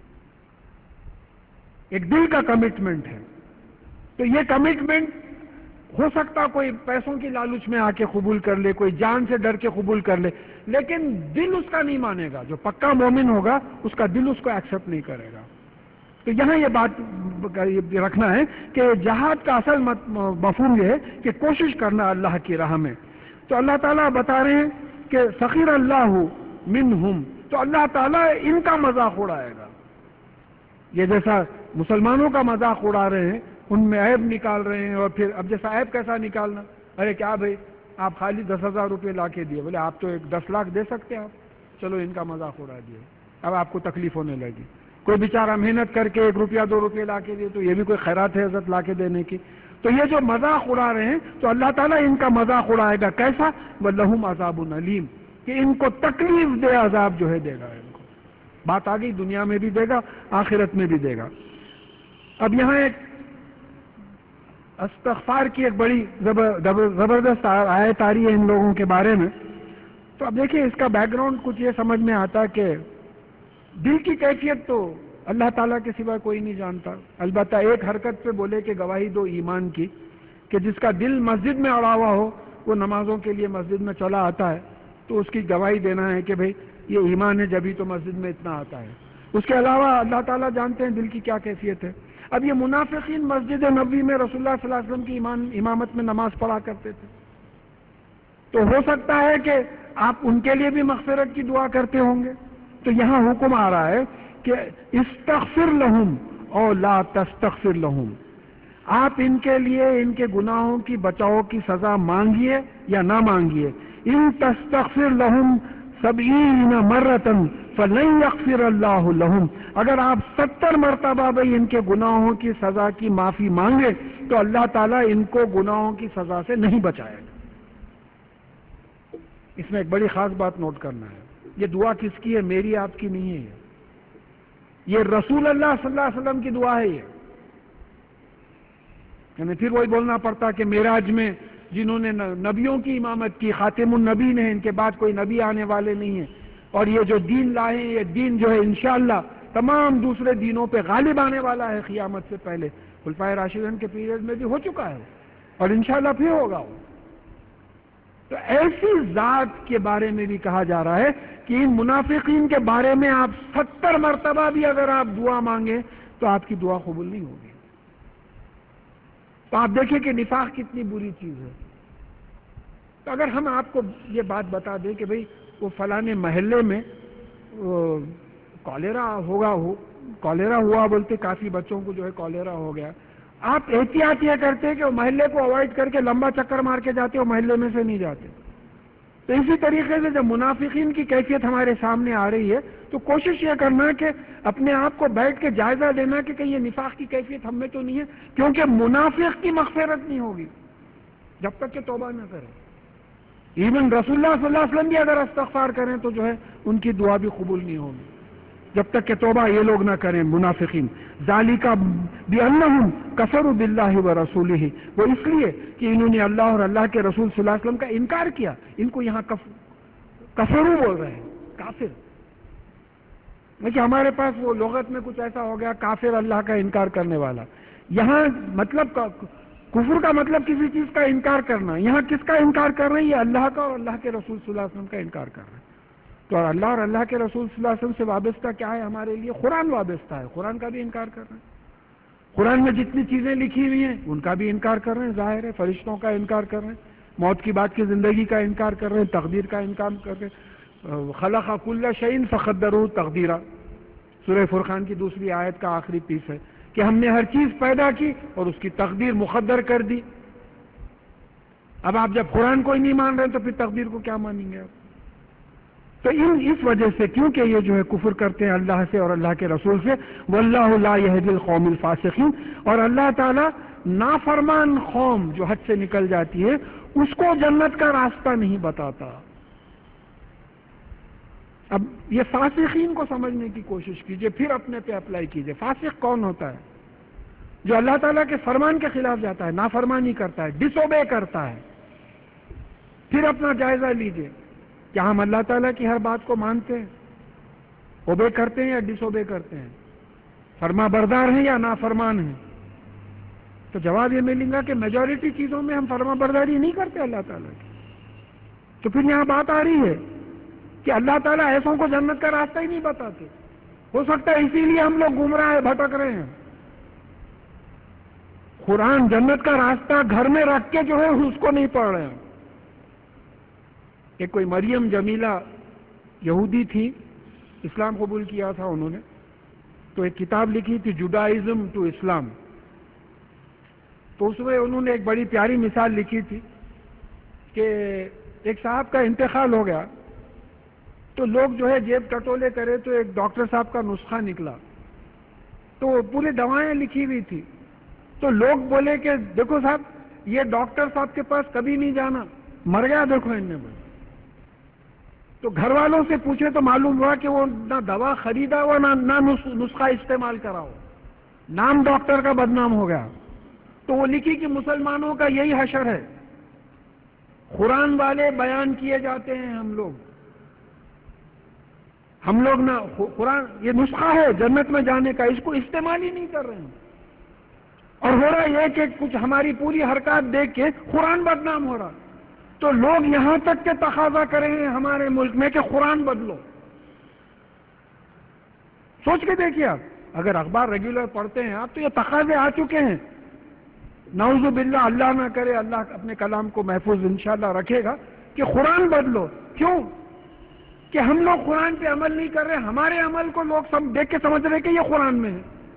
ایک دل کا کمٹمنٹ ہے، تو یہ کمٹمنٹ ہو سکتا کوئی پیسوں کی لالچ میں آ کے قبول کر لے، کوئی جان سے ڈر کے قبول کر لے، لیکن دل اس کا نہیں مانے گا۔ جو پکا مومن ہوگا اس کا دل اس کو ایکسپٹ نہیں کرے گا۔ تو یہاں یہ بات رکھنا ہے کہ جہاد کا اصل مفہوم یہ ہے کہ کوشش کرنا اللہ کی راہ میں۔ تو اللہ تعالیٰ بتا رہے ہیں کہ سخر اللہ منہم، تو اللہ تعالیٰ ان کا مذاق اڑائے گا۔ یہ جیسا مسلمانوں کا مذاق اڑا رہے ہیں، ان میں عیب نکال رہے ہیں، اور پھر اب جیسا عیب کیسا نکالنا، ارے کیا بھائی آپ خالی دس ہزار روپے لا کے دیے، بولے آپ تو ایک دس لاکھ دے سکتے آپ، چلو ان کا مذاق اڑا دیا، اب آپ کو تکلیف ہونے لگی۔ کوئی بیچارہ محنت کر کے ایک روپیہ دو روپے لا کے دے تو یہ بھی کوئی خیرات ہے حضرت لا کے دینے کی۔ تو یہ جو مذاق اڑا رہے ہیں تو اللہ تعالیٰ ان کا مذاق اڑائے گا، کیسا؟ وَلَهُمْ عَذَابٌ أَلِيمٌ، کہ ان کو تکلیف دے عذاب جو ہے دے گا، ان کو بات آ گئی، دنیا میں بھی دے گا، آخرت میں بھی دے گا۔ اب یہاں ایک استغفار کی ایک بڑی زبردست آیت آ رہی ہے ان لوگوں کے بارے میں۔ تو اب دیکھیے اس کا بیک گراؤنڈ کچھ یہ سمجھ میں آتا کہ دل کی کیفیت تو اللہ تعالیٰ کے سوا کوئی نہیں جانتا، البتہ ایک حرکت پہ بولے کہ گواہی دو ایمان کی، کہ جس کا دل مسجد میں اڑا ہوا ہو، وہ نمازوں کے لیے مسجد میں چلا آتا ہے، تو اس کی گواہی دینا ہے کہ بھئی یہ ایمان ہے، جبھی تو مسجد میں اتنا آتا ہے۔ اس کے علاوہ اللہ تعالیٰ جانتے ہیں دل کی کیا کیفیت ہے۔ اب یہ منافقین مسجد نبوی میں رسول اللہ صلی اللہ علیہ وسلم کی ایمان امامت میں نماز پڑھا کرتے تھے، تو ہو سکتا ہے کہ آپ ان کے لیے بھی مغفرت کی دعا کرتے ہوں گے۔ تو یہاں حکم آ رہا ہے کہ استغفر لہم او لا تستغفر لہم، آپ ان کے لیے ان کے گناہوں کی بچاؤ کی سزا مانگیے یا نہ مانگیے۔ ان تستغفر لہم سبعین مرتن فلن یغفر اللہ لہم، اگر آپ ستر مرتبہ بھی ان کے گناہوں کی سزا کی معافی مانگے تو اللہ تعالیٰ ان کو گناہوں کی سزا سے نہیں بچائے گا۔ اس میں ایک بڑی خاص بات نوٹ کرنا ہے، یہ دعا کس کی ہے؟ میری آپ کی نہیں ہے، یہ رسول اللہ صلی اللہ علیہ وسلم کی دعا ہے۔ یہ یعنی پھر وہی بولنا پڑتا کہ معراج میں جنہوں نے نبیوں کی امامت کی، خاتم النبی نے، ان کے بعد کوئی نبی آنے والے نہیں ہیں، اور یہ جو دین لائے ہیں یہ دین جو ہے انشاءاللہ تمام دوسرے دینوں پہ غالب آنے والا ہے قیامت سے پہلے، خلفائے راشدین کے پیریڈ میں بھی ہو چکا ہے اور انشاءاللہ پھر ہوگا۔ تو ایسی ذات کے بارے میں بھی کہا جا رہا ہے کہ ان منافقین کے بارے میں آپ ستر مرتبہ بھی اگر آپ دعا مانگیں تو آپ کی دعا قبول نہیں ہوگی۔ تو آپ دیکھیں کہ نفاق کتنی بری چیز ہے۔ تو اگر ہم آپ کو یہ بات بتا دیں کہ بھئی وہ فلانے محلے میں کالرا ہوگا، ہو کالرا ہوا بولتے کافی بچوں کو جو ہے کالرا ہو گیا، آپ احتیاط یہ کرتے ہیں کہ وہ محلے کو اوائڈ کر کے لمبا چکر مار کے جاتے ہو، محلے میں سے نہیں جاتے۔ تو اسی طریقے سے جب منافقین کی کیفیت ہمارے سامنے آ رہی ہے تو کوشش یہ کرنا کہ اپنے آپ کو بیٹھ کے جائزہ لینا کہ کہیں یہ نفاق کی کیفیت ہم میں تو نہیں ہے، کیونکہ منافق کی مغفرت نہیں ہوگی جب تک کہ توبہ نہ کرے۔ ایون رسول اللہ صلی اللہ علیہ وسلم بھی اگر استغفار کریں تو جو ہے ان کی دعا بھی قبول نہیں ہوگی۔ جب تک کہ توبہ یہ لوگ نہ کریں منافقین. ذالک بانہم کفروا باللہ ورسولہ، وہ اس لیے کہ انہوں نے اللہ اور اللہ کے رسول صلی اللہ علیہ وسلم کا انکار کیا. ان کو یہاں کف کفروا بول رہے ہیں، کافر. دیکھیے ہمارے پاس وہ لغت میں کچھ ایسا ہو گیا، کافر اللہ کا انکار کرنے والا. یہاں مطلب کفر کا مطلب کسی چیز کا انکار کرنا. یہاں کس کا انکار کر رہے ہیں؟ یہ اللہ کا اور اللہ کے رسول صلی اللہ علیہ وسلم کا انکار کر رہے ہیں. تو اللہ اور اللہ کے رسول صلی اللہ علیہ وسلم سے وابستہ کیا ہے ہمارے لیے؟ قرآن وابستہ ہے. قرآن کا بھی انکار کر رہے ہیں. قرآن میں جتنی چیزیں لکھی ہوئی ہیں ان کا بھی انکار کر رہے ہیں. ظاہر ہے فرشتوں کا انکار کر رہے ہیں، موت کی بعد کی زندگی کا انکار کر رہے ہیں، تقدیر کا انکار کر رہے ہیں. خلق کل شیء فقدرہ تقدیرا، سورہ فرقان کی دوسری آیت کا آخری پیس ہے کہ ہم نے ہر چیز پیدا کی اور اس کی تقدیر مقدر کر دی. اب آپ جب قرآن کو ہی نہیں مان رہے تو پھر تقدیر کو کیا مانیں گے آپ؟ تو ان اس وجہ سے کیونکہ یہ جو ہے کفر کرتے ہیں اللہ سے اور اللہ کے رسول سے. واللہ لا یہدی القوم الفاسقین، اور اللہ تعالی نافرمان قوم جو حد سے نکل جاتی ہے اس کو جنت کا راستہ نہیں بتاتا. اب یہ فاسقین کو سمجھنے کی کوشش کیجئے، پھر اپنے پہ اپلائی کیجئے. فاسق کون ہوتا ہے؟ جو اللہ تعالیٰ کے فرمان کے خلاف جاتا ہے، نافرمانی کرتا ہے، ڈس اوبے کرتا ہے. پھر اپنا جائزہ لیجئے، کیا ہم اللہ تعالیٰ کی ہر بات کو مانتے ہیں، اوبے کرتے ہیں یا ڈس اوبے کرتے ہیں، فرما بردار ہیں یا نافرمان ہیں؟ تو جواب یہ ملے گا کہ میجورٹی چیزوں میں ہم فرما برداری نہیں کرتے اللہ تعالیٰ کی. تو پھر یہاں بات آ رہی ہے کہ اللہ تعالیٰ ایسوں کو جنت کا راستہ ہی نہیں بتاتے. ہو سکتا ہے اسی لیے ہم لوگ گمراہ ہیں، بھٹک رہے ہیں. قرآن جنت کا راستہ گھر میں رکھ کے جو ہے اس کو نہیں پڑھ رہے ہیں. کہ کوئی مریم جمیلہ یہودی تھی، اسلام قبول کیا تھا انہوں نے، تو ایک کتاب لکھی تھی جوڈائزم ٹو اسلام. تو اس میں انہوں نے ایک بڑی پیاری مثال لکھی تھی کہ ایک صاحب کا انتقال ہو گیا تو لوگ جو ہے جیب ٹٹولے کرے تو ایک ڈاکٹر صاحب کا نسخہ نکلا تو پورے دوائیں لکھی ہوئی تھی. تو لوگ بولے کہ دیکھو صاحب یہ ڈاکٹر صاحب کے پاس کبھی نہیں جانا، مر گیا دیکھو ان نے. تو گھر والوں سے پوچھے تو معلوم ہوا کہ وہ نہ دوا خریدا ہوا نہ نسخہ استعمال کرا ہو، نام ڈاکٹر کا بدنام ہو گیا. تو وہ لکھی کہ مسلمانوں کا یہی حشر ہے، قرآن والے بیان کیے جاتے ہیں ہم لوگ ہم لوگ نہ قرآن یہ نسخہ ہے جنت میں جانے کا، اس کو استعمال ہی نہیں کر رہے ہیں. اور ہو رہا یہ کہ کچھ ہماری پوری حرکات دیکھ کے قرآن بدنام ہو رہا. تو لوگ یہاں تک کہ تقاضا کرے ہیں ہمارے ملک میں کہ قرآن بدلو. سوچ کے دیکھیے آپ، اگر اخبار ریگولر پڑھتے ہیں آپ تو یہ تقاضے آ چکے ہیں. نعوذ باللہ، اللہ نہ کرے، اللہ اپنے کلام کو محفوظ انشاءاللہ رکھے گا کہ قرآن بدلو. کیوں کہ ہم لوگ قرآن پہ عمل نہیں کر رہے، ہمارے عمل کو لوگ سب دیکھ کے سمجھ رہے کہ یہ قرآن میں ہے.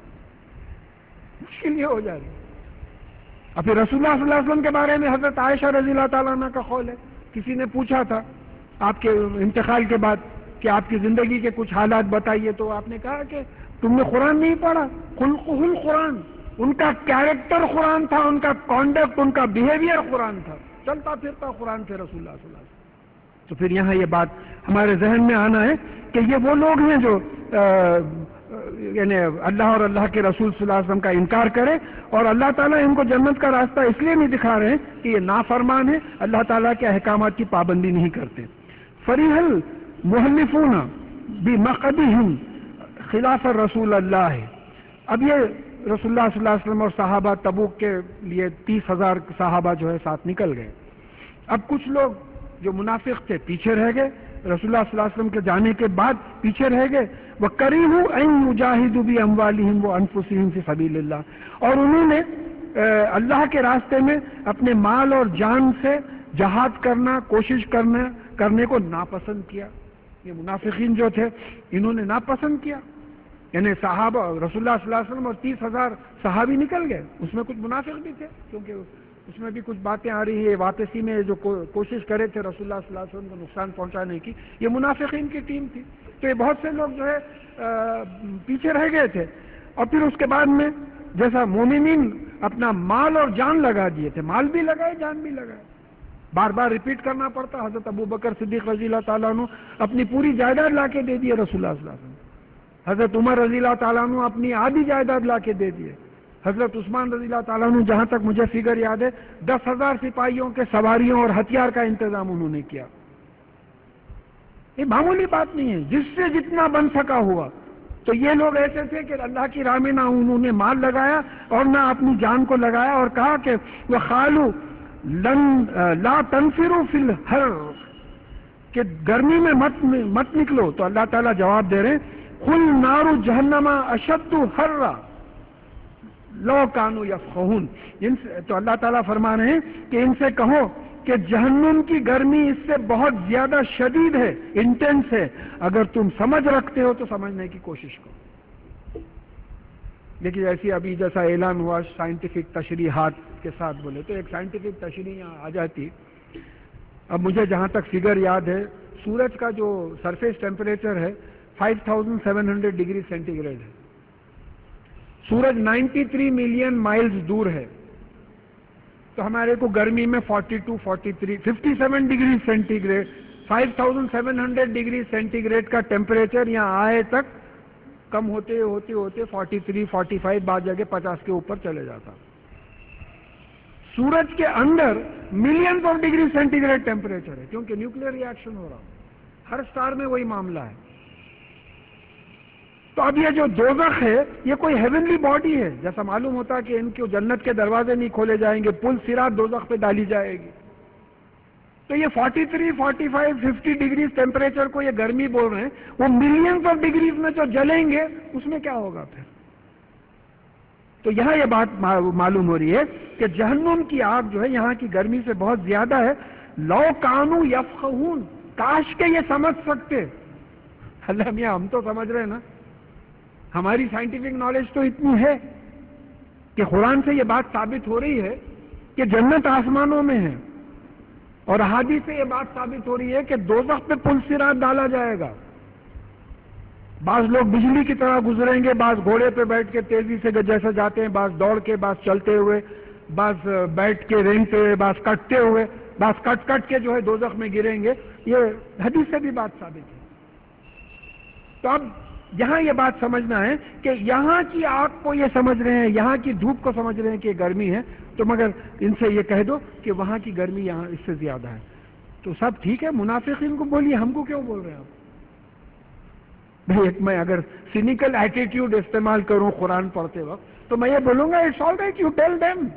مشکل یہ ہو جائے گی. اور پھر رسول اللہ صلی اللہ علیہ وسلم کے بارے میں حضرت عائشہ رضی اللہ تعالیٰ عنہ کا قول ہے. کسی نے پوچھا تھا آپ کے انتقال کے بعد کہ آپ کی زندگی کے کچھ حالات بتائیے، تو آپ نے کہا کہ تم نے قرآن نہیں پڑھا. خلقہ القرآن، ان کا کیریکٹر قرآن تھا، ان کا کانڈکٹ، ان کا بیہیویئر قرآن تھا، چلتا پھرتا قرآن تھے رسول اللہ صلی اللہ علیہ وسلم. تو پھر یہاں یہ بات ہمارے ذہن میں آنا ہے کہ یہ وہ لوگ ہیں جو یعنی اللہ اور اللہ کے رسول صلی اللہ علیہ وسلم کا انکار کرے، اور اللہ تعالیٰ ان کو جنت کا راستہ اس لیے نہیں دکھا رہے ہیں کہ یہ نافرمان ہے، اللہ تعالیٰ کے احکامات کی پابندی نہیں کرتے. فریح المحلفون بمقعدہم خلاف رسول اللہ. اب یہ رسول اللہ صلی اللہ علیہ وسلم اور صحابہ تبوک کے لیے تیس ہزار صحابہ جو ہے ساتھ نکل گئے. اب کچھ لوگ جو منافق تھے پیچھے رہ گئے، رسول اللہ صلی اللہ علیہ وسلم کے جانے کے بعد پیچھے رہ گئے. وَكَرِهُوا أَن يُجَاهِدُوا بِأَمْوَالِهِمْ وَأَنفُسِهِمْ فِي سَبِيلِ اللَّهِ، اور انہوں نے اللہ کے راستے میں اپنے مال اور جان سے جہاد کرنا، کوشش کرنا کرنے کو ناپسند کیا. یہ منافقین جو تھے انہوں نے ناپسند کیا. یعنی صحابہ رسول اللہ صلی اللہ علیہ وسلم اور تیس ہزار صحابی نکل گئے، اس میں کچھ منافق بھی تھے، کیونکہ اس میں بھی کچھ باتیں آ رہی ہے. واپسی میں جو کوشش کرے تھے رسول اللہ صلی اللہ علیہ وسلم کو نقصان پہنچانے کی، یہ منافقین کی ٹیم تھی. تو یہ بہت سے لوگ جو ہے پیچھے رہ گئے تھے. اور پھر اس کے بعد میں جیسا مومنین اپنا مال اور جان لگا دیے تھے، مال بھی لگائے جان بھی لگائے، بار بار ریپیٹ کرنا پڑتا. حضرت ابو بکر صدیق رضی اللہ تعالیٰ عنہ اپنی پوری جائیداد لا کے دے دی رسول اللہ صلی اللہ علیہ وسلم. حضرت عمر رضی اللہ تعالیٰ عنہ اپنی آدھی جائیداد لا کے دے دیے. حضرت عثمان رضی اللہ تعالیٰ عنہ جہاں تک مجھے فگر یاد ہے دس ہزار سپاہیوں کے سواریوں اور ہتھیار کا انتظام انہوں نے کیا. یہ معمولی بات نہیں ہے، جس سے جتنا بن سکا ہوا. تو یہ لوگ ایسے تھے کہ اللہ کی راہ میں نہ انہوں نے مال لگایا اور نہ اپنی جان کو لگایا، اور کہا کہ وَقَالُوا لن لا تنفروا فی الحر، کہ گرمی میں مت مت نکلو. تو اللہ تعالیٰ جواب دے رہے ہیں قُلْ نَارُ جَهَنَّمَ أَشَدُّ حَرًّا لَوْ كَانُوا يَفْقَهُونَ. تو اللہ تعالیٰ فرما رہے ہیں کہ ان سے کہو کہ جہنم کی گرمی اس سے بہت زیادہ شدید ہے، انٹینس ہے. اگر تم سمجھ رکھتے ہو تو سمجھنے کی کوشش کرو. لیکن ایسی ابھی جیسا اعلان ہوا سائنٹیفک تشریحات کے ساتھ بولے تو ایک سائنٹیفک تشریح یہاں آ جاتی. اب مجھے جہاں تک فگر یاد ہے سورج کا جو سرفیس ٹیمپریچر ہے five thousand seven hundred degree centigrade ہے. سورج نائنٹی تھری ملین مائلز دور ہے، تو ہمارے کو گرمی میں forty to forty three fifty seven degree centigrade five thousand seven hundred degree centigrade کا ٹیمپریچر یہاں آئے تک کم ہوتے ہوتے ہوتے فورٹی تھری فورٹی فائیو بعض جگہ پچاس کے اوپر چلے جاتا. سورج کے اندر millions of degree centigrade temperature ہے، کیونکہ نیوکلیر ری ایکشن ہو رہا، ہر سٹار میں وہی معاملہ ہے. تو اب یہ جو دوزخ ہے یہ کوئی ہیونلی باڈی ہے، جیسا معلوم ہوتا کہ ان کے جنت کے دروازے نہیں کھولے جائیں گے، پل صراط دوزخ پہ ڈالی جائے گی. تو یہ forty three forty five fifty degrees temperature کو یہ گرمی بول رہے ہیں، وہ ملینز آف ڈگریز میں جو جلیں گے اس میں کیا ہوگا پھر. تو یہاں یہ بات معلوم ہو رہی ہے کہ جہنم کی آگ جو ہے یہاں کی گرمی سے بہت زیادہ ہے. لو کانو یفقہون، کاش کہ یہ سمجھ سکتے. اللہ میاں ہم تو سمجھ رہے ہیں نا، ہماری سائنٹیفک نالج تو اتنی ہے کہ قرآن سے یہ بات ثابت ہو رہی ہے کہ جنت آسمانوں میں ہے، اور احادیث سے یہ بات ثابت ہو رہی ہے کہ دوزخ پہ پل صراط ڈالا جائے گا. بعض لوگ بجلی کی طرح گزریں گے، بعض گھوڑے پہ بیٹھ کے تیزی سے جیسے جاتے ہیں، بعض دوڑ کے، بعض چلتے ہوئے، بعض بیٹھ کے رینگتے ہوئے، بعض کٹتے ہوئے، بعض کٹ کٹ کے جو ہے دوزخ میں گریں گے. یہ حدیث سے بھی بات ثابت ہے. تو اب یہاں یہ بات سمجھنا ہے کہ یہاں کی آگ کو یہ سمجھ رہے ہیں، یہاں کی دھوپ کو سمجھ رہے ہیں کہ گرمی ہے، تو مگر ان سے یہ کہہ دو کہ وہاں کی گرمی یہاں اس سے زیادہ ہے. تو سب ٹھیک ہے، منافقین کو بولیے، ہم کو کیوں بول رہے ہیں آپ؟ بھائی میں اگر سینیکل ایٹیٹیوڈ استعمال کروں قرآن پڑھتے وقت تو میں یہ بولوں گا it's all right, you tell them.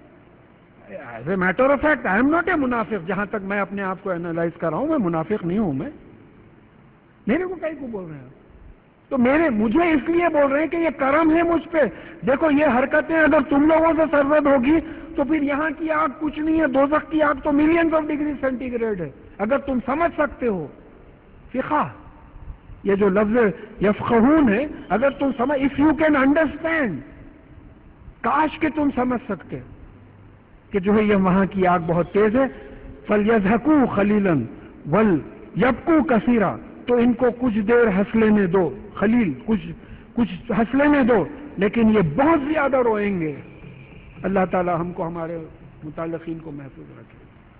As a matter of fact I am not a منافق. جہاں تک میں اپنے آپ کو اینالائز کر رہا ہوں میں منافق نہیں ہوں. میں میرے کو کہیں کو بول رہے ہیں؟ تو میرے مجھے اس لیے بول رہے ہیں کہ یہ کرم ہے مجھ پہ. دیکھو یہ حرکتیں اگر تم لوگوں سے سرزد ہوگی تو پھر یہاں کی آگ کچھ نہیں ہے. دوزخ کی آگ تو millions of degree centigrade ہے. اگر تم سمجھ سکتے ہو فقہ، یہ جو لفظ یفقہون ہے، اگر تم سمجھ، اف یو کین انڈرسٹینڈ، کاش کہ تم سمجھ سکتے کہ جو ہے یہ وہاں کی آگ بہت تیز ہے. فَلْيَضْحَكُوا قَلِيلًا وَلْيَبْكُوا كَثِيرًا، تو ان کو کچھ دیر ہنس لینے دو. خلیل کچھ کچھ ہنس لینے دو، لیکن یہ بہت زیادہ روئیں گے. اللہ تعالی ہم کو ہمارے متعلقین کو محفوظ رکھے.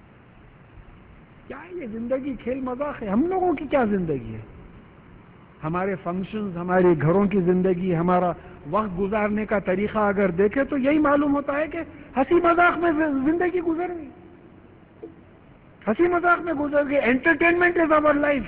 کیا یہ زندگی کھیل مذاق ہے؟ ہم لوگوں کی کیا زندگی ہے؟ ہمارے فنکشنز، ہمارے گھروں کی زندگی، ہمارا وقت گزارنے کا طریقہ اگر دیکھیں تو یہی معلوم ہوتا ہے کہ ہنسی مذاق میں زندگی گزر گئی. ہنسی مذاق میں گزر گئی. Entertainment is our life.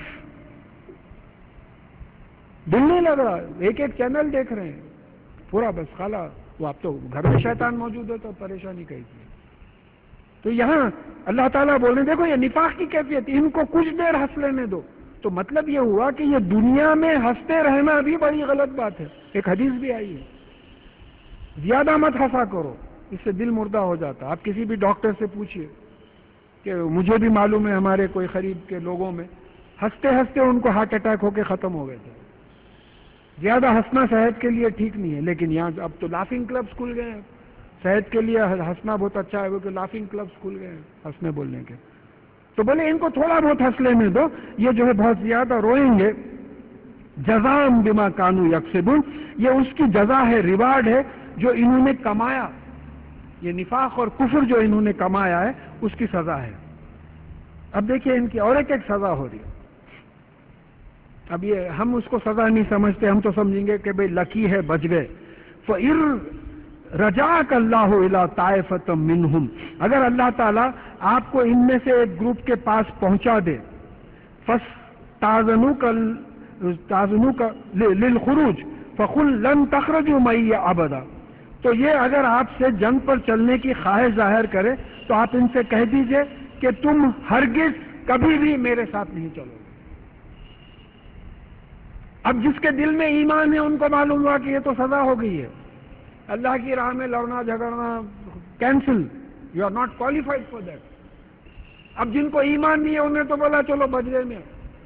دل نہیں لگ رہا، ایک ایک چینل دیکھ رہے ہیں پورا، بس خالا وہ آپ تو گھر میں شیطان موجود ہے تو پریشانی کہیں کی. تو یہاں اللہ تعالیٰ بول رہے ہیں دیکھو یہ نفاق کی کیفیت، ان کو کچھ دیر ہنس لینے دو. تو مطلب یہ ہوا کہ یہ دنیا میں ہنستے رہنا بھی بڑی غلط بات ہے. ایک حدیث بھی آئی ہے زیادہ مت ہنسا کرو، اس سے دل مردہ ہو جاتا. آپ کسی بھی ڈاکٹر سے پوچھئے کہ مجھے بھی معلوم ہے ہمارے کوئی قریب کے لوگوں میں ہنستے ہنستے ان کو ہارٹ اٹیک ہو کے ختم ہو گئے تھے. زیادہ ہنسنا صحت کے لیے ٹھیک نہیں ہے، لیکن یہاں اب تو لافنگ کلبز کھل گئے ہیں. صحت کے لیے ہنسنا بہت اچھا ہے، وہ کہ لافنگ کلبز کھل گئے ہیں ہنسنے بولنے کے. تو بولے ان کو تھوڑا بہت ہنس لینے دو، یہ جو ہے بہت زیادہ روئیں گے. جزاء بما کانوا یکسبون، یہ اس کی جزا ہے، ریوارڈ ہے جو انہوں نے کمایا. یہ نفاق اور کفر جو انہوں نے کمایا ہے اس کی سزا ہے. اب دیکھیے ان کی اور ایک ایک سزا ہو رہی ہے. اب یہ ہم اس کو سزا نہیں سمجھتے، ہم تو سمجھیں گے کہ بھئی لکی ہے، بچ گئے. فَإِن رَجَعَكَ اللَّهُ إِلَىٰ طَائِفَةٍ مِّنْهُمْ، اگر اللہ تعالیٰ آپ کو ان میں سے ایک گروپ کے پاس پہنچا دے، فَاسْتَأْذَنُوكَ تَأْذَنُوكَ لِلْخُرُوجِ فَقُلْ لَن تَخْرُجُوا مَعِيَّ أَبَدًا، تو یہ اگر آپ سے جنگ پر چلنے کی خواہش ظاہر کرے تو آپ ان سے کہہ دیجئے کہ تم ہرگز کبھی بھی میرے ساتھ نہیں چلو گے. اب جس کے دل میں ایمان ہے ان کو معلوم ہوا کہ یہ تو سزا ہو گئی ہے، اللہ کی راہ میں لڑنا جھگڑنا cancel, you are not qualified for that. اب جن کو ایمان نہیں ہے انہیں تو بولا چلو بجرے میں.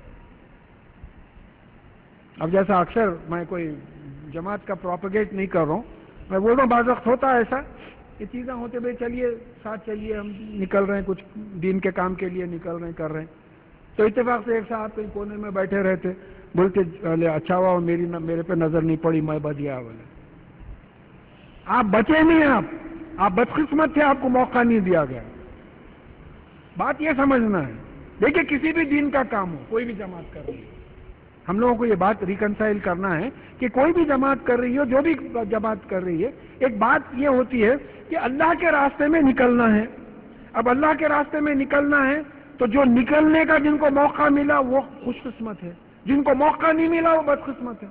اب جیسا اکثر میں کوئی جماعت کا پروپیگیٹ نہیں کر رہا ہوں، میں بول رہا ہوں بعض وقت ہوتا ہے ایسا، یہ چیزیں ہوتے بھائی چلیے ساتھ چلیے، ہم نکل رہے ہیں کچھ دین کے کام کے لیے نکل رہے ہیں کر رہے ہیں، تو اتفاق سے ایک صاحب کہیں کونے میں بیٹھے رہتے، بولتے اچھا ہوا میری میرے پہ نظر نہیں پڑی، میں بچ گیا. بولے آپ بچے نہیں، آپ آپ بدقسمت تھے، آپ کو موقع نہیں دیا گیا. بات یہ سمجھنا ہے. دیکھیں کسی بھی دین کا کام ہو، کوئی بھی جماعت کر رہی ہے، ہم لوگوں کو یہ بات ریکنسائل کرنا ہے کہ کوئی بھی جماعت کر رہی ہو، جو بھی جماعت کر رہی ہے، ایک بات یہ ہوتی ہے کہ اللہ کے راستے میں نکلنا ہے. اب اللہ کے راستے میں نکلنا ہے تو جو نکلنے کا جن کو موقع ملا وہ خوش قسمت ہے، جن کو موقع نہیں ملا وہ بدقسمت ہے.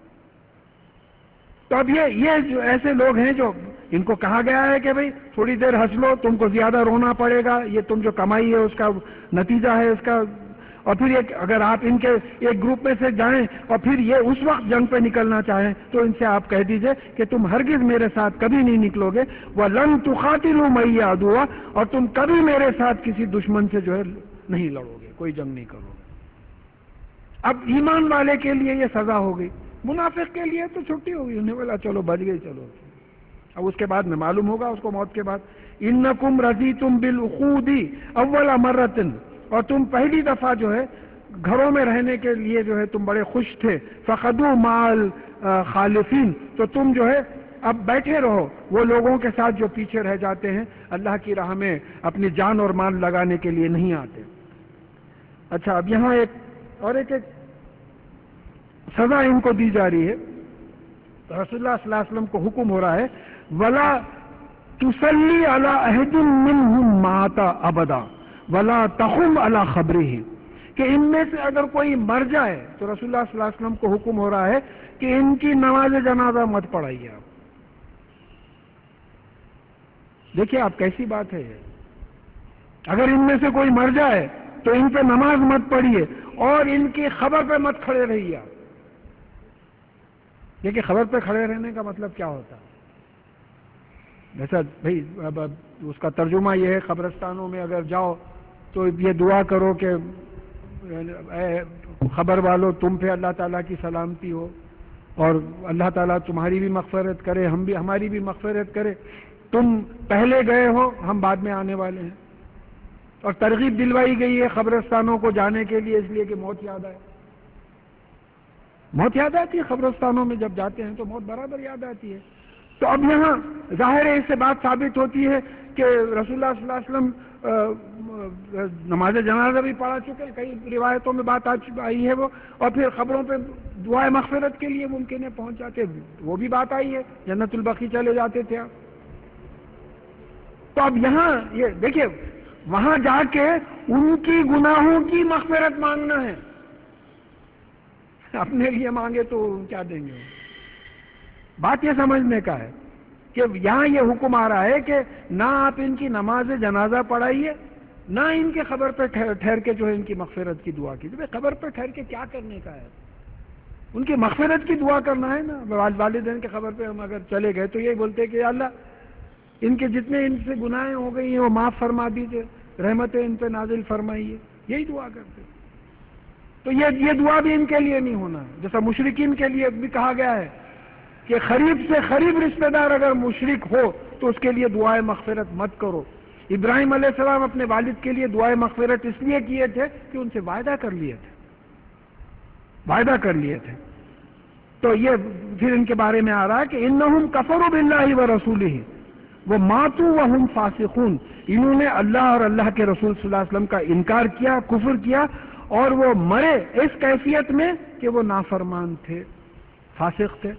تو اب یہ یہ جو ایسے لوگ ہیں جو ان کو کہا گیا ہے کہ بھئی تھوڑی دیر ہنس لو، تم کو زیادہ رونا پڑے گا، یہ تم جو کمائی ہے اس کا نتیجہ ہے اس کا. اور پھر ایک اگر آپ ان کے ایک گروپ میں سے جائیں اور پھر یہ اس وقت جنگ پہ نکلنا چاہیں تو ان سے آپ کہہ دیجئے کہ تم ہرگز میرے ساتھ کبھی نہیں نکلو گے. وَلَن تُقَاتِلُوا مَعِيَّ عَدُوًّا، اور تم کبھی میرے ساتھ کسی دشمن سے جو ہے نہیں لڑو گے، کوئی جنگ نہیں کرو گے. اب ایمان والے کے لیے یہ سزا ہو گئی، منافق کے لیے تو چھٹی ہوگی، انہیں بولا چلو بچ گئی چلو. اب اس کے بعد میں معلوم ہوگا اس کو موت کے بعد. انکم رضیتم بالعقود اول مرۃ، اور تم پہلی دفعہ جو ہے گھروں میں رہنے کے لیے جو ہے تم بڑے خوش تھے. فقدوا مال خالفین، تو تم جو ہے اب بیٹھے رہو وہ لوگوں کے ساتھ جو پیچھے رہ جاتے ہیں، اللہ کی راہ میں اپنی جان اور مال لگانے کے لیے نہیں آتے. اچھا اب یہاں ایک اور ایک ایک سزا ان کو دی جا رہی ہے. تو رسول اللہ صلی اللہ علیہ وسلم کو حکم ہو رہا ہے ولا تصلی علی احد منهم مات ابدا ولا تقم علی قبره، کہ ان میں سے اگر کوئی مر جائے تو رسول اللہ صلی اللہ علیہ وسلم کو حکم ہو رہا ہے کہ ان کی نماز جنازہ مت پڑھائیے. آپ دیکھیے آپ کیسی بات ہے یہ، اگر ان میں سے کوئی مر جائے تو ان پہ نماز مت پڑھیے اور ان کی خبر پہ مت کھڑے رہیے. آپ دیکھیے خبر پہ کھڑے رہنے کا مطلب کیا ہوتا ہے. جیسا بھائی اب اس کا ترجمہ یہ ہے قبرستانوں میں اگر جاؤ تو یہ دعا کرو کہ اے خبر والو تم پہ اللہ تعالیٰ کی سلامتی ہو اور اللہ تعالیٰ تمہاری بھی مغفرت کرے، ہم بھی ہماری بھی مغفرت کرے، تم پہلے گئے ہو ہم بعد میں آنے والے ہیں. اور ترغیب دلوائی گئی ہے قبرستانوں کو جانے کے لیے، اس لیے کہ موت یاد آئے. موت یاد آتی ہے قبرستانوں میں، جب جاتے ہیں تو موت برابر یاد آتی ہے. تو اب یہاں ظاہر ہے اس سے بات ثابت ہوتی ہے کہ رسول اللہ صلی اللہ علیہ وسلم نماز جنازہ بھی پڑھا چکے، کئی روایتوں میں بات آئی ہے وہ، اور پھر خبروں پہ دعائے مغفرت کے لیے ممکن ہے پہنچ جاتے، وہ بھی بات آئی ہے، جنت البقیع چلے جاتے تھے آپ. تو اب یہاں یہ دیکھیے وہاں جا کے ان کی گناہوں کی مغفرت مانگنا ہے، اپنے لیے مانگے تو کیا دیں گے. بات یہ سمجھنے کا ہے کہ یہاں یہ حکم آ رہا ہے کہ نہ آپ ان کی نماز جنازہ پڑھائیے، نہ ان کے قبر پہ ٹھہر کے جو ہے ان کی مغفرت کی دعا کیجیے. قبر پہ ٹھہر کے کیا کرنے کا ہے، ان کی مغفرت کی دعا کرنا ہے نا. والدین کے قبر پہ ہم اگر چلے گئے تو یہ بولتے کہ اللہ ان کے جتنے ان سے گناہیں ہو گئی ہیں وہ معاف فرما دیجیے، رحمتیں ان پہ نازل فرمائیے، یہی دعا کرتے. تو یہ یہ دعا بھی ان کے لیے نہیں ہونا، جیسا مشرکین کے لیے بھی کہا گیا ہے کہ قریب سے قریب رشتہ دار اگر مشرک ہو تو اس کے لیے دعائے مغفرت مت کرو. ابراہیم علیہ السلام اپنے والد کے لیے دعائے مغفرت اس لیے کیے تھے کہ ان سے وعدہ کر لیے تھے وعدہ کر لیے تھے تو یہ پھر ان کے بارے میں آ رہا ہے کہ انہم کفروا باللہ ورسولہ وماتوا وہم فاسقون، انہوں نے اللہ اور اللہ کے رسول صلی اللہ علیہ وسلم کا انکار کیا، کفر کیا، اور وہ مرے اس کیفیت میں کہ وہ نافرمان تھے، فاسق تھے،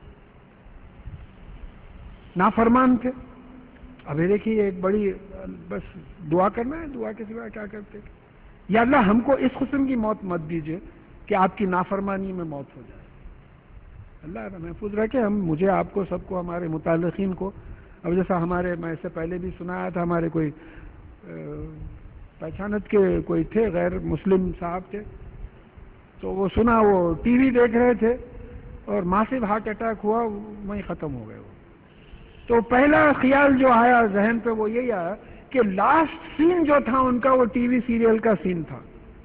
نافرمان تھے۔ اب یہ دیکھیے ایک بڑی بس دعا کرنا ہے، دعا کے سوا کیا کرتے ہیں؟ یا اللہ ہم کو اس قسم کی موت مت دیجیے کہ آپ کی نافرمانی میں موت ہو جائے۔ اللہ محفوظ رکھے ہم، مجھے، آپ کو، سب کو، ہمارے متعلقین کو۔ اب جیسا ہمارے، میں اس سے پہلے بھی سنایا تھا، ہمارے کوئی پہچانت کے کوئی تھے، غیر مسلم صاحب تھے، تو وہ سنا، وہ ٹی وی دیکھ رہے تھے اور ماسیو ہارٹ اٹیک ہوا، وہیں ختم ہو گئے وہ۔ تو پہلا خیال جو آیا ذہن پہ وہ یہی آیا کہ لاسٹ سین جو تھا ان کا وہ ٹی وی سیریل کا سین تھا،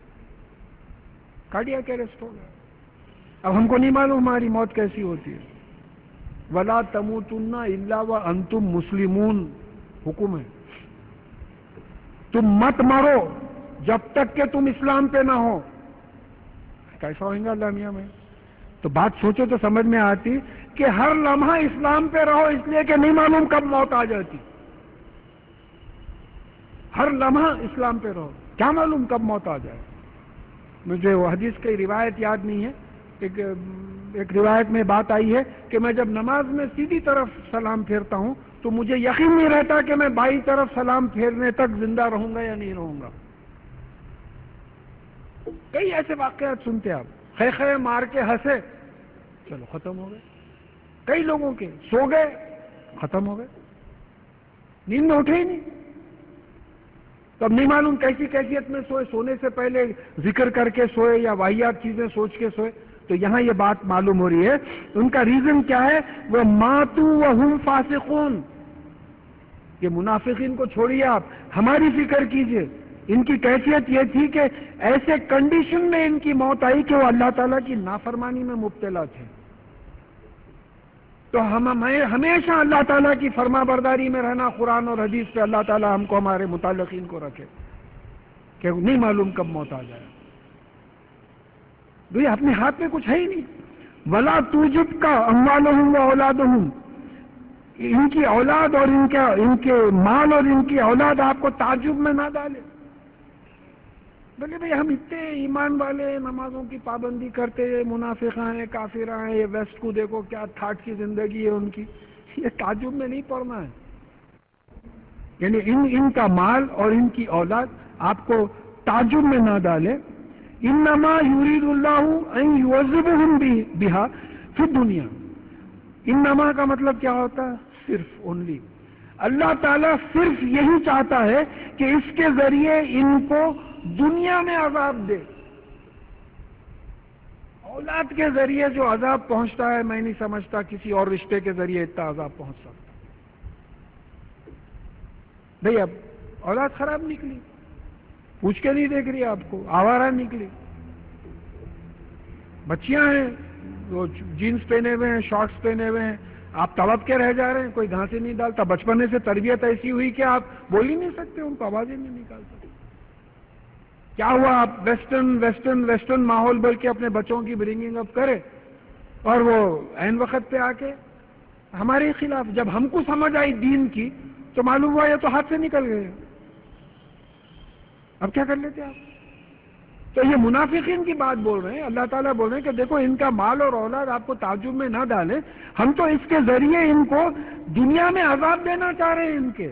کارڈیاک اریسٹ ہو گیا۔ اب ہم کو نہیں معلوم ہماری موت کیسی ہوتی ہے۔ وَلَا تَمُوتُنَّ إِلَّا وَأَنْتُمْ مُسْلِمُونَ، حکم ہے، تم مت مرو جب تک کہ تم اسلام پہ نہ ہو۔ کیسا ہوئیں گا اللہ میاں میں؟ تو بات سوچو تو سمجھ میں آتی کہ ہر لمحہ اسلام پہ رہو، اس لیے کہ نہیں معلوم کب موت آ جاتی۔ ہر لمحہ اسلام پہ رہو، کیا معلوم کب موت آ جائے۔ مجھے وہ حدیث کی روایت یاد نہیں ہے، ایک ایک روایت میں بات آئی ہے کہ میں جب نماز میں سیدھی طرف سلام پھیرتا ہوں تو مجھے یقین نہیں رہتا کہ میں بائیں طرف سلام پھیرنے تک زندہ رہوں گا یا نہیں رہوں گا۔ کئی ایسے واقعات سنتے آپ، خے خے مار کے ہنسے، چلو ختم ہو گئے۔ کئی لوگوں کے سو گئے، ختم ہو گئے، نیند میں اٹھے ہی نہیں۔ تو اب نہیں معلوم کیسی کیفیت میں سوئے، سونے سے پہلے ذکر کر کے سوئے یا واحیات چیزیں سوچ کے سوئے۔ تو یہاں یہ بات معلوم ہو رہی ہے، ان کا ریزن کیا ہے؟ وہ ماتو وہم فاسقون۔ یہ منافقین کو چھوڑیے، آپ ہماری فکر کیجئے۔ ان کی کیفیت یہ تھی کہ ایسے کنڈیشن میں ان کی موت آئی کہ وہ اللہ تعالیٰ کی نافرمانی میں مبتلا تھے۔ تو ہم ہمیشہ اللہ تعالیٰ کی فرما برداری میں رہنا، قرآن اور حدیث پہ اللہ تعالیٰ ہم کو، ہمارے متعلقین کو رکھے کہ نہیں معلوم کب موت آ جائے۔ بھئی اپنے ہاتھ میں کچھ ہے ہی نہیں۔ وَلَا تُوجِبْكَ أَمْوَالُهُمْ وَأَوْلَادُهُمْ، ان کی اولاد اور ان کا ان کے مال اور ان کی اولاد آپ کو تعجب میں نہ ڈالے۔ بولے بھئی ہم اتنے ایمان والے، نمازوں کی پابندی کرتے، منافقاں ہیں، کافراں ہیں، یہ ویسٹ کو دیکھو کیا تھاٹ کی زندگی ہے ان کی، یہ تعجب میں نہیں پڑنا ہے۔ یعنی ان ان کا مال اور ان کی اولاد آپ کو تعجب میں نہ ڈالے۔ انما یرید اللہ ان یعذبہم بہا فی الدنیا۔ انما کا مطلب کیا ہوتا ہے؟ صرف، اونلی۔ اللہ تعالیٰ صرف یہی چاہتا ہے کہ اس کے ذریعے ان کو دنیا میں عذاب دے۔ اولاد کے ذریعے جو عذاب پہنچتا ہے، میں نہیں سمجھتا کسی اور رشتے کے ذریعے اتنا عذاب پہنچ سکتا۔ بھئی اب اولاد خراب نکلی، پوچھ کے نہیں دیکھ رہی آپ کو، آوارہ نکلی، بچیاں ہیں وہ جینز پہنے ہوئے ہیں، شارٹس پہنے ہوئے ہیں، آپ تڑپ کے رہ جا رہے ہیں، کوئی گھاس ہی نہیں ڈالتا۔ بچپنے سے تربیت ایسی ہوئی کہ آپ بول ہی نہیں سکتے، ان کو آوازیں نہیں نکال سکتے۔ کیا ہوا؟ آپ ویسٹرن ویسٹرن ویسٹرن ماحول بول کے اپنے بچوں کی برنگنگ اپ کرے، اور وہ عین وقت پہ آ کے ہمارے خلاف۔ جب ہم کو سمجھ آئی دین کی تو معلوم ہوا یہ تو ہاتھ سے نکل گئے، اب کیا کر لیتے آپ؟ تو یہ منافقین کی بات بول رہے ہیں، اللہ تعالیٰ بول رہے ہیں کہ دیکھو ان کا مال اور اولاد آپ کو تعجب میں نہ ڈالے، ہم تو اس کے ذریعے ان کو دنیا میں عذاب دینا چاہ رہے ہیں ان کے۔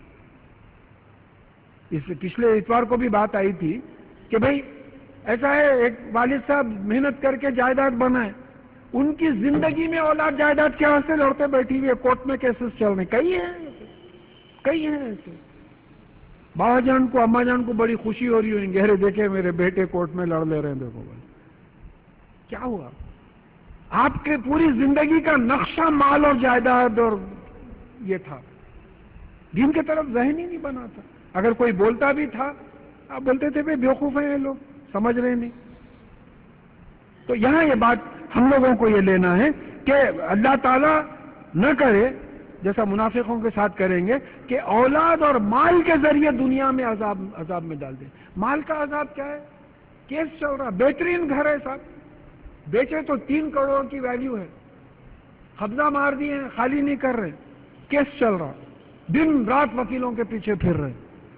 اس پچھلے اتوار کو بھی بات آئی تھی کہ بھئی ایسا ہے، ایک والد صاحب محنت کر کے جائیداد بنائے، ان کی زندگی میں اولاد جائیداد کے واسطے لڑتے بیٹھی ہوئی ہے، کورٹ میں کیسز چل رہے ہیں، کئی ہیں کئی ہیں ایسے۔ بابا جان کو، اماں جان کو بڑی خوشی ہو رہی ہوئی، گہرے دیکھے میرے بیٹے کورٹ میں لڑ لے رہے ہیں، دیکھو بھائی کیا ہوا؟ آپ کے پوری زندگی کا نقشہ مال اور جائیداد اور یہ تھا، دین کی طرف ذہن ہی نہیں بنا تھا۔ اگر کوئی بولتا بھی تھا آپ بولتے تھے بھائی بیوقوف ہیں یہ لوگ، سمجھ رہے نہیں۔ تو یہاں یہ بات ہم لوگوں کو یہ لینا ہے کہ اللہ تعالیٰ نہ کرے جیسا منافقوں کے ساتھ کریں گے کہ اولاد اور مال کے ذریعے دنیا میں عذاب عذاب میں ڈال دیں۔ مال کا عذاب کیا ہے؟ کیس چل رہا، بہترین گھر ہے صاحب، بیچے تو تین کروڑ کی ویلیو ہے، قبضہ مار دیے ہیں، خالی نہیں کر رہے، کیس چل رہا، دن رات وکیلوں کے پیچھے پھر رہے،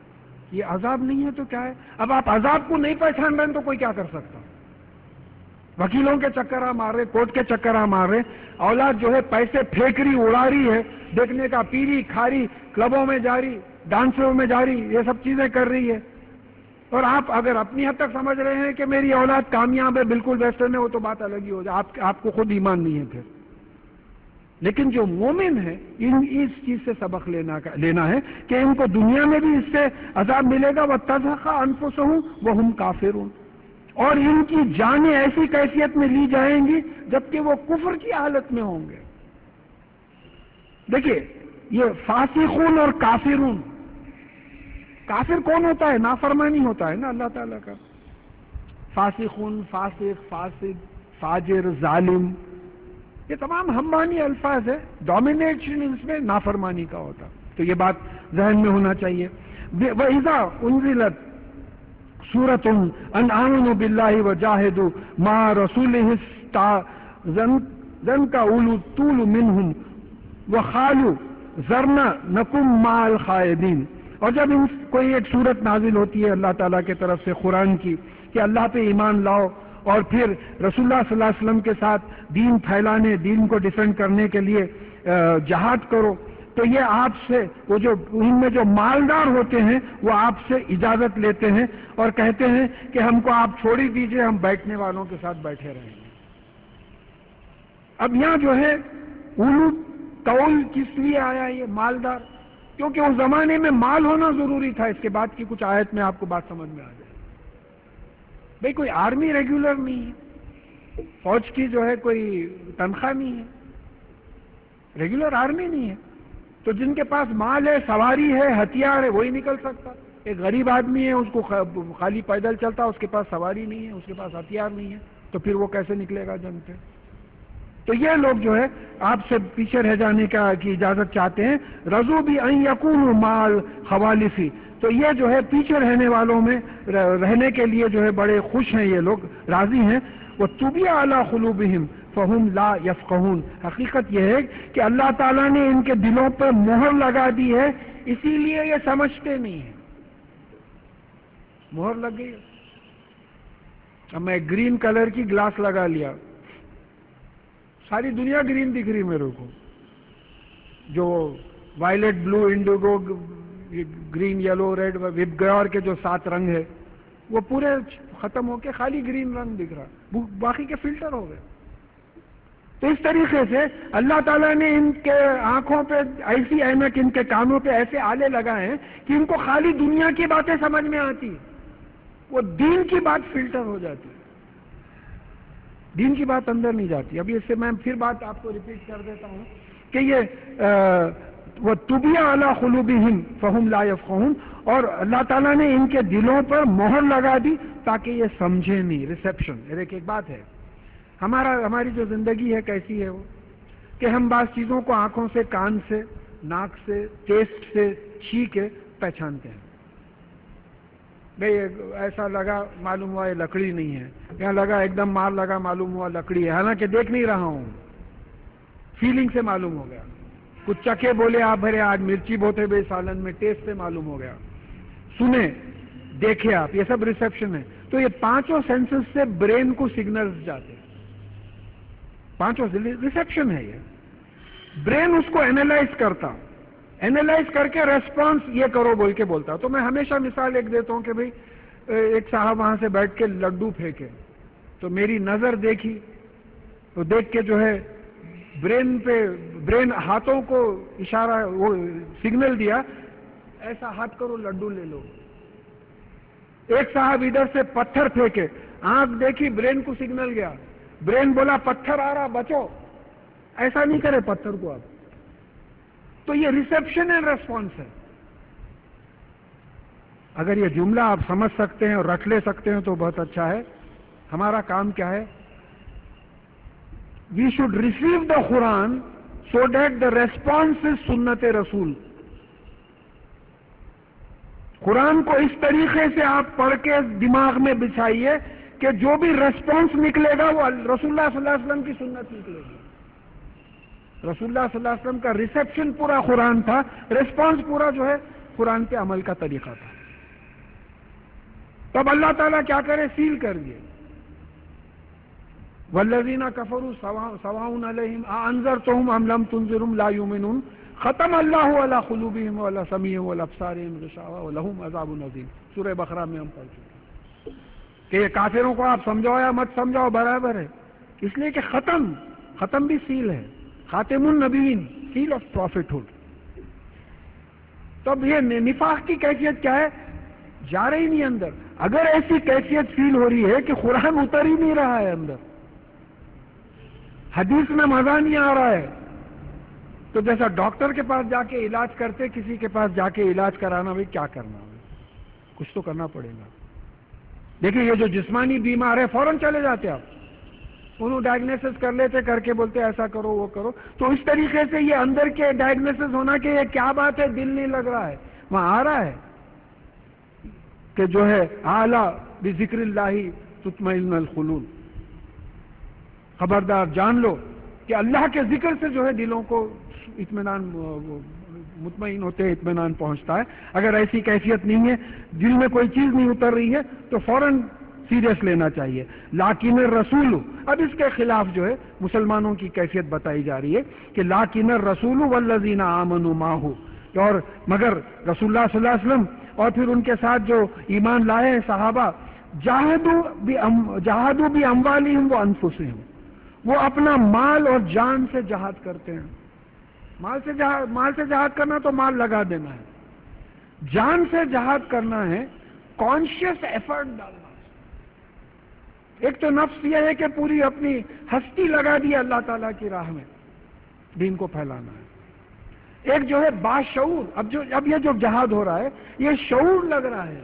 یہ عذاب نہیں ہے تو کیا ہے؟ اب آپ عذاب کو نہیں پہچان رہے ہیں تو کوئی کیا کر سکتا؟ وکیلوں کے چکر آپ مار رہے، کورٹ کے چکر آپ مار رہے، اولاد جو ہے پیسے پھینک رہی، اڑا رہی ہے، دیکھنے کا پی رہی، کھا رہی، کلبوں میں جا رہی، ڈانسوں میں جا رہی، یہ سب چیزیں کر رہی ہے، اور آپ اگر اپنی حد تک سمجھ رہے ہیں کہ میری اولاد کامیاب ہے، بالکل ویسٹرن ہے، وہ تو بات الگ ہی ہو جائے، آپ آپ کو خود ایمان نہیں ہے پھر۔ لیکن جو مومن ہے ان اس چیز سے سبق لینا لینا ہے کہ ان کو دنیا میں بھی اس سے عذاب ملے گا، وَتَزْهَقَ أَنفُسُهُمْ وَهُمْ کافرون، اور ان کی جانیں ایسی کیفیت میں لی جائیں گی جبکہ وہ کفر کی حالت میں ہوں گے۔ دیکھیے یہ فاسقون اور کافرون، کافر کون ہوتا ہے؟ نافرمانی ہوتا ہے نا اللہ تعالیٰ کا۔ فاسقون، فاسق، فاسد، فاجر، ظالم، یہ تمام ہم معنی الفاظ ہے، ڈومینیشن اس میں نافرمانی کا ہوتا، تو یہ بات ذہن میں ہونا چاہیے۔ وَإِذَا أُنزِلَتْ سُورَةٌ أَنْ آمِنُوا بِاللَّهِ وَجَاهِدُوا مَعَ رَسُولِهِ اسْتَأْذَنَكَ أُولُو الطُّولِ مِنْهُمْ وَقَالُوا ذَرْنَا نَكُن مَعَ الْخَائِضِينَ، اور جب ان کوئی ایک صورت نازل ہوتی ہے اللہ تعالیٰ کی طرف سے قرآن کی کہ اللہ پہ ایمان لاؤ اور پھر رسول اللہ صلی اللہ علیہ وسلم کے ساتھ دین پھیلانے، دین کو ڈیفینڈ کرنے کے لیے جہاد کرو، تو یہ آپ سے وہ جو ان میں جو مالدار ہوتے ہیں وہ آپ سے اجازت لیتے ہیں اور کہتے ہیں کہ ہم کو آپ چھوڑ ہی دیجئے، ہم بیٹھنے والوں کے ساتھ بیٹھے رہیں گے۔ اب یہاں جو ہے اولو طول کس لیے آیا یہ مالدار؟ کیونکہ اس زمانے میں مال ہونا ضروری تھا۔ اس کے بعد کی کچھ آیت میں آپ کو بات سمجھ میں آ جائے۔ بھئی کوئی آرمی ریگولر نہیں ہے، فوج کی جو ہے کوئی تنخواہ نہیں ہے، ریگولر آرمی نہیں ہے، تو جن کے پاس مال ہے، سواری ہے، ہتھیار ہے، وہی نکل سکتا۔ ایک غریب آدمی ہے، اس کو خالی پیدل چلتا، اس کے پاس سواری نہیں ہے، اس کے پاس ہتھیار نہیں ہے، تو پھر وہ کیسے نکلے گا جنگ پہ؟ تو یہ لوگ جو ہے آپ سے پیچھے رہ جانے کا کی اجازت چاہتے ہیں۔ رضو بھی ان یکونوا مال خوالفی، تو یہ جو ہے پیچھے رہنے والوں میں رہنے کے لیے جو ہے بڑے خوش ہیں، یہ لوگ راضی ہیں۔ وَطُبِعَ عَلَىٰ قُلُوبِهِمْ فَهُمْ لَا يَفْقَهُونَ، حقیقت یہ ہے کہ اللہ تعالیٰ نے ان کے دلوں پہ مہر لگا دی ہے، اسی لیے یہ سمجھتے نہیں ہیں۔ مہر لگ گئی۔ اب میں گرین کلر کی گلاس لگا لیا، ساری دنیا گرین دکھ رہی میرے کو، جو violet, blue, indigo, green, yellow, red, VIBGYOR کے جو سات رنگ ہے وہ پورے ختم ہو کے خالی گرین رنگ دکھ رہا، باقی کے فلٹر ہو گئے۔ تو اس طریقے سے اللہ تعالیٰ نے ان کے آنکھوں پہ ایسی اینک، ان کے کانوں پہ ایسے آلے لگائے ہیں کہ ان کو خالی دنیا کی باتیں سمجھ میں آتی، وہ دین کی بات فلٹر ہو جاتی، دین کی بات اندر نہیں جاتی۔ ابھی اس سے میں پھر بات آپ کو ریپیٹ کر دیتا ہوں کہ یہ وَطُبِعَ عَلَىٰ قُلُوبِهِمْ فَهُمْ لَا يَفْقَهُونَ، اور اللہ تعالیٰ نے ان کے دلوں پر مہر لگا دی تاکہ یہ سمجھے نہیں۔ ریسیپشن ایک ایک بات ہے، ہمارا ہماری جو زندگی ہے کیسی ہے وہ کہ ہم بعض چیزوں کو آنکھوں سے، کان سے، ناک سے، ٹیسٹ سے، چھی کے پہچانتے ہیں۔ بھئی ایسا لگا معلوم ہوا یہ لکڑی نہیں ہے، یہاں لگا ایک دم مار لگا معلوم ہوا لکڑی ہے، حالانکہ دیکھ نہیں رہا ہوں، فیلنگ سے معلوم ہو گیا۔ کچھ چکے بولے آپ بھرے آج مرچی بوتے بے سالن میں، ٹیسٹ سے معلوم ہو گیا۔ سنے، دیکھے آپ، یہ سب ریسیپشن ہے۔ تو یہ پانچوں سینسز سے برین کو سگنلز جاتے ہیں، پانچوں ریسیپشن ہے یہ۔ برین اس کو اینالائز کرتا، اینالائز کر کے ریسپانس یہ کرو بول کے بولتا۔ تو میں ہمیشہ مثال ایک دیتا ہوں کہ بھئی ایک صاحب وہاں سے بیٹھ کے لڈو پھینکے، تو میری نظر دیکھی، تو دیکھ کے جو ہے برین پہ، برین ہاتھوں کو اشارہ، وہ سگنل دیا ایسا ہاتھ کرو لڈو لے لو۔ ایک صاحب ادھر سے پتھر پھینکے، آنکھ دیکھی، برین کو سگنل گیا، برین بولا پتھر آ رہا بچو، ایسا نہیں کرے پتھر کو آپ۔ تو یہ ریسیپشن اینڈ ریسپانس ہے۔ اگر یہ جملہ آپ سمجھ سکتے ہیں اور رکھ لے سکتے ہیں تو بہت اچھا ہے۔ ہمارا کام کیا ہے؟ وی شوڈ ریسیو دا قرآن so that the response is سنت رسول۔ قرآن کو اس طریقے سے آپ پڑھ کے دماغ میں بچھائیے کہ جو بھی ریسپانس نکلے گا وہ رسول اللہ صلی اللہ علیہ وسلم کی سنت نکلے گی۔ رسول اللہ صلی اللہ علیہ وسلم کا ریسیپشن پورا قرآن تھا، ریسپانس پورا جو ہے قرآن کے عمل کا طریقہ تھا۔ تو اب اللہ تعالیٰ کیا کرے؟ سیل کر دیے. والذین کفروا سواء علیہم اانذرتہم ام لم تنذرہم لا یؤمنون ختم اللہ علی قلوبہم وعلی سمعہم وعلی ابصارہم غشاوہ ولہم عذاب عظیم. سورہ بقرہ میں ہم پڑھ چکے ہیں کہ یہ کافروں کو آپ سمجھاؤ یا مت سمجھاؤ برابر ہے، اس لیے کہ ختم ختم بھی سیل ہے، خاتم النبیین، سیل آف پروفٹ ہوڈ. تو اب یہ نفاق کی کیفیت کیا ہے؟ جا رہی نہیں اندر. اگر ایسی کیفیت فیل ہو رہی ہے کہ قرآن اتر ہی نہیں رہا ہے اندر، حدیث میں مزہ نہیں آ رہا ہے، تو جیسا ڈاکٹر کے پاس جا کے علاج کرتے، کسی کے پاس جا کے علاج کرانا، بھائی کیا کرنا ہے، کچھ تو کرنا پڑے گا. دیکھیں یہ جو جسمانی بیمار ہے فوراً چلے جاتے آپ، انہوں ڈائگنوسس کر لیتے، کر کے بولتے ایسا کرو وہ کرو. تو اس طریقے سے یہ اندر کے ڈائگنوسس ہونا کہ یہ کیا بات ہے، دل نہیں لگ رہا ہے، وہاں آ رہا ہے کہ جو ہے اعلیٰ بذکر اللہ تطمئن القلوب. خبردار جان لو کہ اللہ کے ذکر سے جو ہے دلوں کو اطمینان مطمئن ہوتے ہیں، اطمینان پہنچتا ہے. اگر ایسی کیفیت نہیں ہے، دل میں کوئی چیز نہیں اتر رہی ہے، تو فوراً سیریس لینا چاہیے. لیکن الرسول، اب اس کے خلاف جو ہے مسلمانوں کی کیفیت بتائی جا رہی ہے کہ لیکن الرسول والذین آمنوا معہ، اور مگر رسول اللہ صلی اللہ علیہ وسلم اور پھر ان کے ساتھ جو ایمان لائے ہیں صحابہ، جاہدوا جاہدوا باموالہم وانفسہم، وہ اپنا مال اور جان سے جہاد کرتے ہیں. مال سے جہاد مال سے جہاد کرنا تو مال لگا دینا ہے، جان سے جہاد کرنا ہے، کانشیس ایفرٹ ڈالنا. ایک تو نفس یہ ہے کہ پوری اپنی ہستی لگا دی اللہ تعالیٰ کی راہ میں، دین کو پھیلانا ہے. ایک جو ہے باشعور، اب جو اب یہ جو جہاد ہو رہا ہے یہ شعور لگ رہا ہے.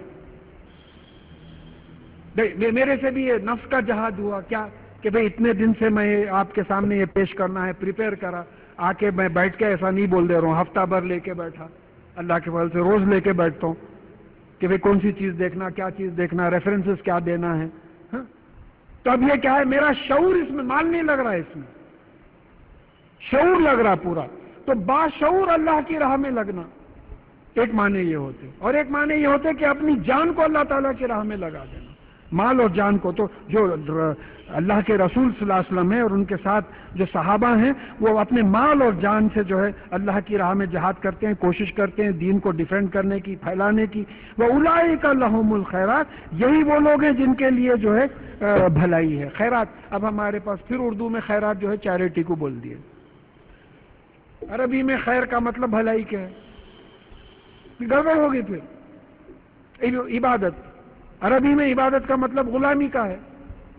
میرے سے بھی یہ نفس کا جہاد ہوا کیا کہ بھئی اتنے دن سے میں آپ کے سامنے یہ پیش کرنا ہے، پریپیئر کرا، آ کے میں بیٹھ کے ایسا نہیں بول دے رہا ہوں، ہفتہ بھر لے کے بیٹھا، اللہ کے فضل سے روز لے کے بیٹھتا ہوں کہ بھئی کون سی چیز دیکھنا، کیا چیز دیکھنا، ریفرنسز کیا دینا ہے. ہاں تو اب یہ کیا ہے، میرا شعور اس میں، مال نہیں لگ رہا ہے، اس میں شعور لگ رہا پورا. تو باشعور اللہ کی راہ میں لگنا ایک معنی یہ ہوتے، اور ایک معنی یہ ہوتے کہ اپنی جان کو اللہ تعالیٰ کی راہ میں لگا دینا، مال اور جان کو. تو جو اللہ کے رسول صلی اللہ علیہ وسلم ہیں اور ان کے ساتھ جو صحابہ ہیں، وہ اپنے مال اور جان سے جو ہے اللہ کی راہ میں جہاد کرتے ہیں، کوشش کرتے ہیں دین کو ڈیفینڈ کرنے کی، پھیلانے کی. وَأُولَٰئِكَ لَهُمُ الْخَيْرَاتُ، یہی وہ لوگ ہیں جن کے لیے جو ہے بھلائی ہے. خیرات، اب ہمارے پاس پھر اردو میں خیرات جو ہے چیریٹی کو بول دیے. عربی میں خیر کا مطلب بھلائی کیا ہے؟ گڑبڑ ہوگی پھر. عبادت، عربی میں عبادت کا مطلب غلامی کا ہے،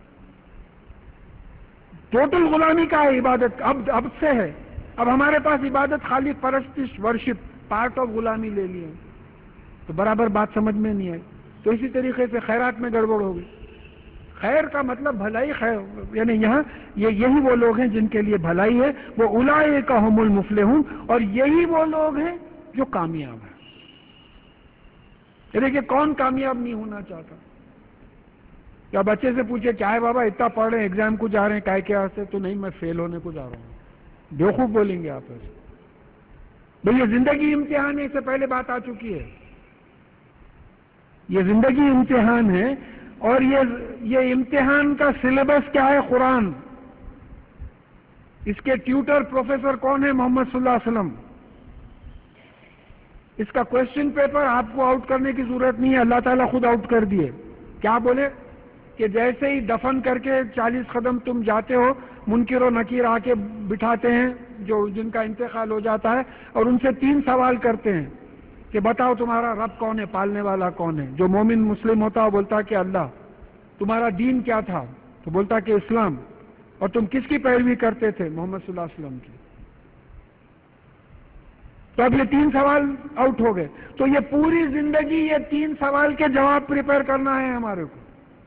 ٹوٹل غلامی کا ہے عبادت. اب اب سے ہے، اب ہمارے پاس عبادت خالی پرستش، ورشپ، پارٹ آف غلامی لے لیے، تو برابر بات سمجھ میں نہیں آئی. تو اسی طریقے سے خیرات میں گڑبڑ ہوگی. خیر کا مطلب بھلائی، خیر یعنی یہاں یہ یہی وہ لوگ ہیں جن کے لیے بھلائی ہے. وہ اولئک هم المفلحون، اور یہی وہ لوگ ہیں جو کامیاب ہیں. دیکھیے کون کامیاب نہیں ہونا چاہتا؟ یا بچے سے پوچھے کیا ہے بابا اتنا پڑھ رہے ہیں، ایگزام کو جا رہے ہیں، کائے کیا سے؟ تو نہیں میں فیل ہونے کو جا رہا ہوں. بیوقوف بولیں گے آپ ایسے. بھئی یہ زندگی امتحان ہے، اس سے پہلے بات آ چکی ہے. یہ زندگی امتحان ہے، اور یہ یہ امتحان کا سلیبس کیا ہے؟ قرآن. اس کے ٹیوٹر پروفیسر کون ہے؟ محمد صلی اللہ علیہ وسلم. اس کا کوشچن پیپر آپ کو آؤٹ کرنے کی ضرورت نہیں ہے، اللہ تعالیٰ خود آؤٹ کر دیے. کیا بولے کہ جیسے ہی دفن کر کے چالیس قدم تم جاتے ہو، منکر و نکیر آ کے بٹھاتے ہیں جو جن کا انتقال ہو جاتا ہے، اور ان سے تین سوال کرتے ہیں کہ بتاؤ تمہارا رب کون ہے، پالنے والا کون ہے. جو مومن مسلم ہوتا ہے بولتا کہ اللہ. تمہارا دین کیا تھا؟ تو بولتا کہ اسلام. اور تم کس کی پیروی کرتے تھے؟ محمد صلی اللہ علیہ وسلم کی. تو اب یہ تین سوال آؤٹ ہو گئے. تو یہ پوری زندگی یہ تین سوال کے جواب پریپئر کرنا ہے ہمارے کو.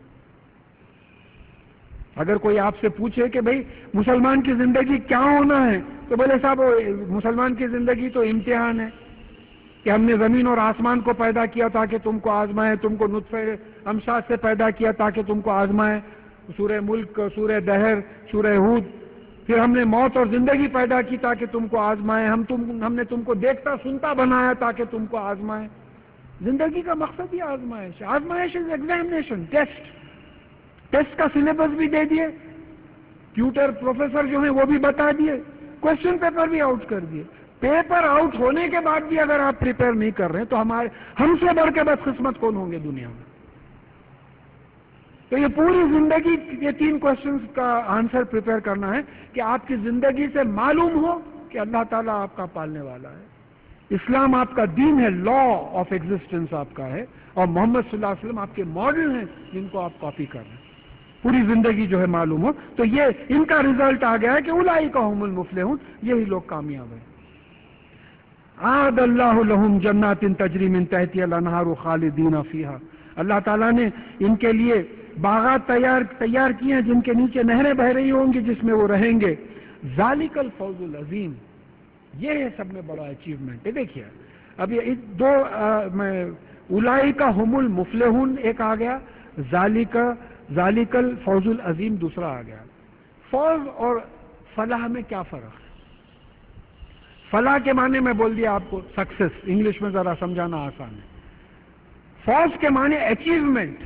اگر کوئی آپ سے پوچھے کہ بھئی مسلمان کی زندگی کیا ہونا ہے، تو بولے صاحب مسلمان کی زندگی تو امتحان ہے کہ ہم نے زمین اور آسمان کو پیدا کیا تاکہ تم کو آزمائے، تم کو نطفے امشاج سے پیدا کیا تاکہ تم کو آزمائے. سورہ ملک، سورہ دہر، سورہ ہود. پھر ہم نے موت اور زندگی پیدا کی تاکہ تم کو آزمائے. ہم تم ہم نے تم کو دیکھتا سنتا بنایا تاکہ تم کو آزمائے. زندگی کا مقصد ہی آزمائش ہے. آزمائش از ایگزامینیشن، ٹیسٹ. ٹیسٹ کا سلیبس بھی دے دیے، ٹیوٹر پروفیسر جو ہیں وہ بھی بتا دیے، کوشچن پیپر بھی آؤٹ کر دیے. پیپر آؤٹ ہونے کے بعد بھی اگر آپ پریپئر نہیں کر رہے تو ہمارے ہم سے بڑھ کے بدقسمت کون ہوں گے دنیا میں؟ تو یہ پوری زندگی یہ تین کوشچنز کا آنسر پریپئر کرنا ہے کہ آپ کی زندگی سے معلوم ہو کہ اللہ تعالیٰ آپ کا پالنے والا ہے، اسلام آپ کا دین ہے، لا آف ایگزسٹنس آپ کا ہے، اور محمد صلی اللہ علیہ وسلم آپ کے ماڈل ہیں جن کو آپ کاپی کر رہے ہیں. پوری زندگی جو ہے معلوم ہو تو یہ ان کا ریزلٹ آ گیا ہے کہ اولئک هم المفلحون، یہی لوگ کامیاب ہیں. اعد اللہ لہم جنات تجری من تحتها الانہار خالدین فیہا، اللہ تعالیٰ نے ان کے لیے باغات تیار تیار کیے ہیں جن کے نیچے نہریں بہ رہی ہوں گی جس میں وہ رہیں گے. ذالک الفوز العظیم، یہ ہے سب میں بڑا اچیومنٹ ہے. دیکھیے اب یہ دو میں اولئک هم المفلحون ایک آ گیا، ذالک ذالک الفوز العظیم دوسرا آ گیا. فوز اور فلاح میں کیا فرق ہے؟ فلاح کے معنی میں بول دیا آپ کو سکسیس، انگلش میں ذرا سمجھانا آسان ہے. فوز کے معنی اچیومنٹ،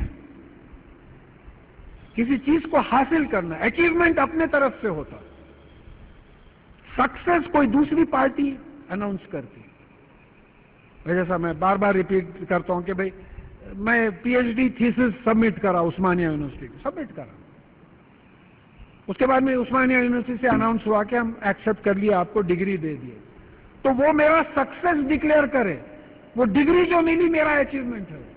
کسی چیز کو حاصل کرنا، اچیومنٹ اپنے طرف سے ہوتا. سکسیس کوئی دوسری پارٹی اناؤنس کرتی. جیسا میں بار بار ریپیٹ کرتا ہوں کہ بھئی میں P H D thesis submit کرا عثمانیہ یونیورسٹی کو، سبمٹ کرا، اس کے بعد میں عثمانیہ یونیورسٹی سے اناؤنس ہوا کہ ہم ایکسپٹ کر لیے، آپ کو ڈگری دے دیے، تو وہ میرا سکسیس ڈکلیئر کرے. وہ ڈگری جو ملی میرا اچیومنٹ ہے.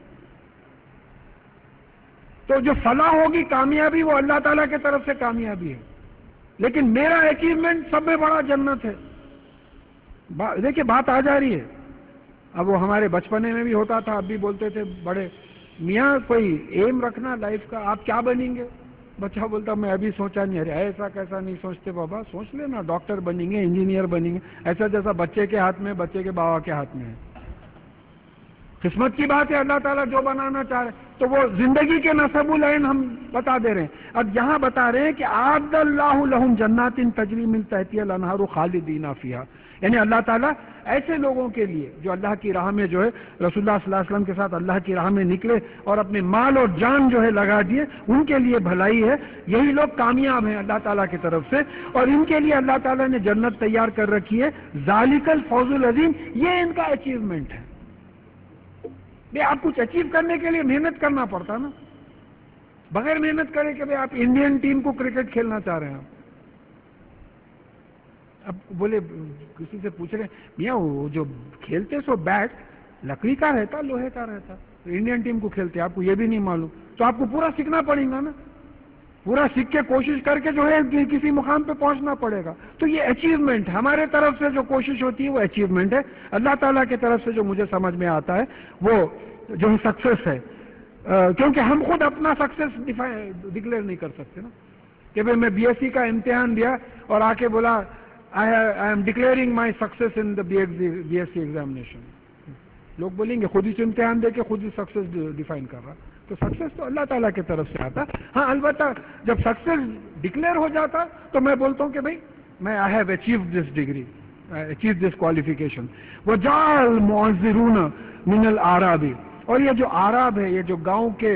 تو جو فلاح ہوگی، کامیابی، وہ اللہ تعالیٰ کی طرف سے کامیابی ہے، لیکن میرا اچیومنٹ سب میں بڑا جنت ہے. دیکھیے بات آ جا رہی ہے. اب وہ ہمارے بچپنے میں بھی ہوتا تھا، اب بھی بولتے تھے بڑے میاں کوئی ایم رکھنا لائف کا، آپ کیا بنیں گے؟ بچہ بولتا میں ابھی سوچا نہیں. ارے ایسا کیسا نہیں سوچتے بابا، سوچ لینا، ڈاکٹر بنیں گے، انجینئر بنیں گے. ایسا جیسا بچے کے ہاتھ میں، بچے کے بابا کے ہاتھ میں ہے. قسمت کی بات ہے، اللہ تعالیٰ جو بنانا چاہ رہے تو وہ زندگی کے نصب العین ہم بتا دے رہے ہیں. اب یہاں بتا رہے ہیں کہ اعد اللہ لہم جنات تجری من تحتها الانہار خالدین فیہا، یعنی اللہ تعالیٰ ایسے لوگوں کے لیے جو اللہ کی راہ میں جو ہے رسول اللہ صلی اللہ علیہ وسلم کے ساتھ اللہ کی راہ میں نکلے اور اپنے مال اور جان جو ہے لگا دیے، ان کے لیے بھلائی ہے. یہی لوگ کامیاب ہیں اللہ تعالیٰ کی طرف سے، اور ان کے لیے اللہ تعالیٰ نے جنت تیار کر رکھی ہے. ذالک الفوز العظیم، یہ ان کا اچیومنٹ ہے. بھئی آپ کچھ اچیو کرنے کے لیے محنت کرنا پڑتا نا. بغیر محنت کرے کہ بھئی آپ انڈین ٹیم کو کرکٹ کھیلنا چاہ رہے ہیں، آپ اب بولے کسی سے پوچھ رہے ہیں میاں وہ جو کھیلتے سو بیٹ لکڑی کا رہتا، لوہے کا رہتا، تو انڈین ٹیم کو کھیلتے، آپ کو یہ بھی نہیں معلوم، تو آپ کو پورا سیکھنا پڑے گا نا. پورا سیکھ کے کوشش کر کے جو ہے کسی مقام پہ پہنچنا پڑے گا. تو یہ اچیومنٹ ہمارے طرف سے جو کوشش ہوتی ہے وہ اچیومنٹ ہے. اللہ تعالیٰ کی طرف سے جو مجھے سمجھ میں آتا ہے وہ جو سکسیس ہے، کیونکہ ہم خود اپنا سکسیس ڈکلیئر نہیں کر سکتے نا کہ بھئی میں بی ایس سی کا امتحان دیا اور آ کے بولا I am declaring my success in the B S C examination. لوگ بولیں گے خود ہی سے امتحان دے کے خود ہی سکسیس ڈیفائن کر رہا. تو سکسیس تو اللہ تعالیٰ کی طرف سے آتا. ہاں البتہ جب سکسیس ڈکلیئر ہو جاتا تو میں بولتا ہوں کہ بھائی میں I have achieved this degree, achieve this qualification. وجاء المعذرون من الاعراب، اور یہ جو اعراب ہے، یہ جو گاؤں کے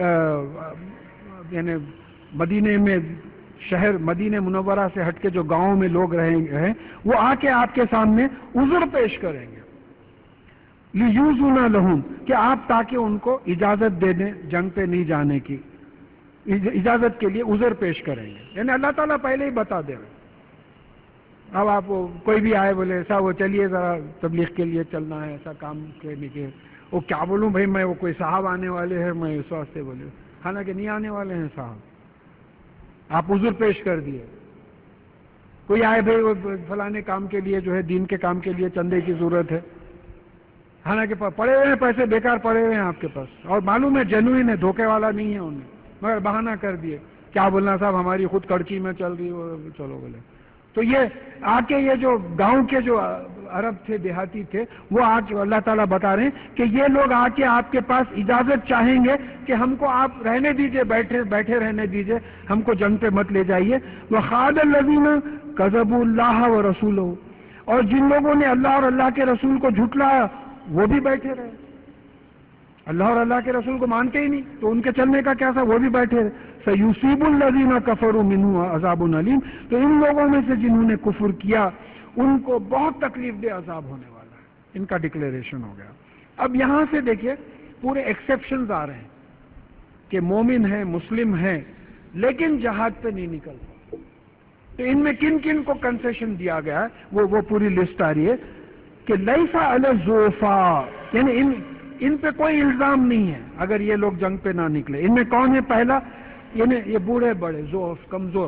یعنی مدینے میں شہر مدینہ منورہ سے ہٹ کے جو گاؤں میں لوگ رہیں ہیں، وہ آ کے آپ کے سامنے عذر پیش کریں گے. لیوزون لہم، کہ آپ تاکہ ان کو اجازت دے دیں جنگ پہ نہیں جانے کی، اجازت کے لیے عذر پیش کریں گے. یعنی اللہ تعالیٰ پہلے ہی بتا دے رہے. اب آپ کوئی بھی آئے بولے ایسا وہ چلیے ذرا تبلیغ کے لیے چلنا ہے، ایسا کام کرنے کے، وہ کیا بولوں بھائی میں، وہ کوئی صاحب آنے والے ہیں، میں اس واسطے بولے، حالانکہ نہیں آنے والے ہیں صاحب. آپ عذر پیش کر دیے. کوئی آئے بھائی وہ فلانے کام کے لیے جو ہے دین کے کام کے لیے چندے کی ضرورت ہے، حالانکہ پڑے ہوئے ہیں پیسے، بیکار پڑے ہوئے ہیں آپ کے پاس، اور معلوم ہے جینوئن ہے، دھوکے والا نہیں ہے انہیں، مگر بہانہ کر دیے. کیا بولنا صاحب ہماری خود کڑکی میں چل رہی، چلو بولے. تو یہ آ کے یہ جو گاؤں کے جو عرب تھے، دیہاتی تھے، وہ آج اللہ تعالیٰ بتا رہے ہیں کہ یہ لوگ آ کے آپ کے پاس اجازت چاہیں گے کہ ہم کو آپ رہنے دیجئے، بیٹھے بیٹھے رہنے دیجئے، ہم کو جنگ پہ مت لے جائیے. وَخَاضَ الَّذِينَ كَذَبُوا اللَّهَ وَرَسُولَهُ، اور جن لوگوں نے اللہ اور اللہ کے رسول کو جھٹلایا وہ بھی بیٹھے رہے. اللہ اور اللہ کے رسول کو مانتے ہی نہیں، تو ان کے چلنے کا کیا تھا؟ وہ بھی بیٹھے سیصیب الذین کفروا منہم عذاب علیم، تو ان لوگوں میں سے جنہوں نے کفر کیا ان کو بہت تکلیف دہ عذاب ہونے والا ہے، ان کا ڈکلیریشن ہو گیا۔ اب یہاں سے دیکھیے پورے ایکسیپشنز آ رہے ہیں کہ مومن ہیں، مسلم ہیں، لیکن جہاد پہ نہیں نکل سکتے، تو ان میں کن کن کو کنسیشن دیا گیا ہے وہ وہ پوری لسٹ آ رہی ہے کہ لیس علی الضعفاء، یعنی ان ان پہ کوئی الزام نہیں ہے اگر یہ لوگ جنگ پہ نہ نکلے۔ ان میں کون ہے؟ پہلا یعنی یہ بوڑھے بڑے ضعف کمزور،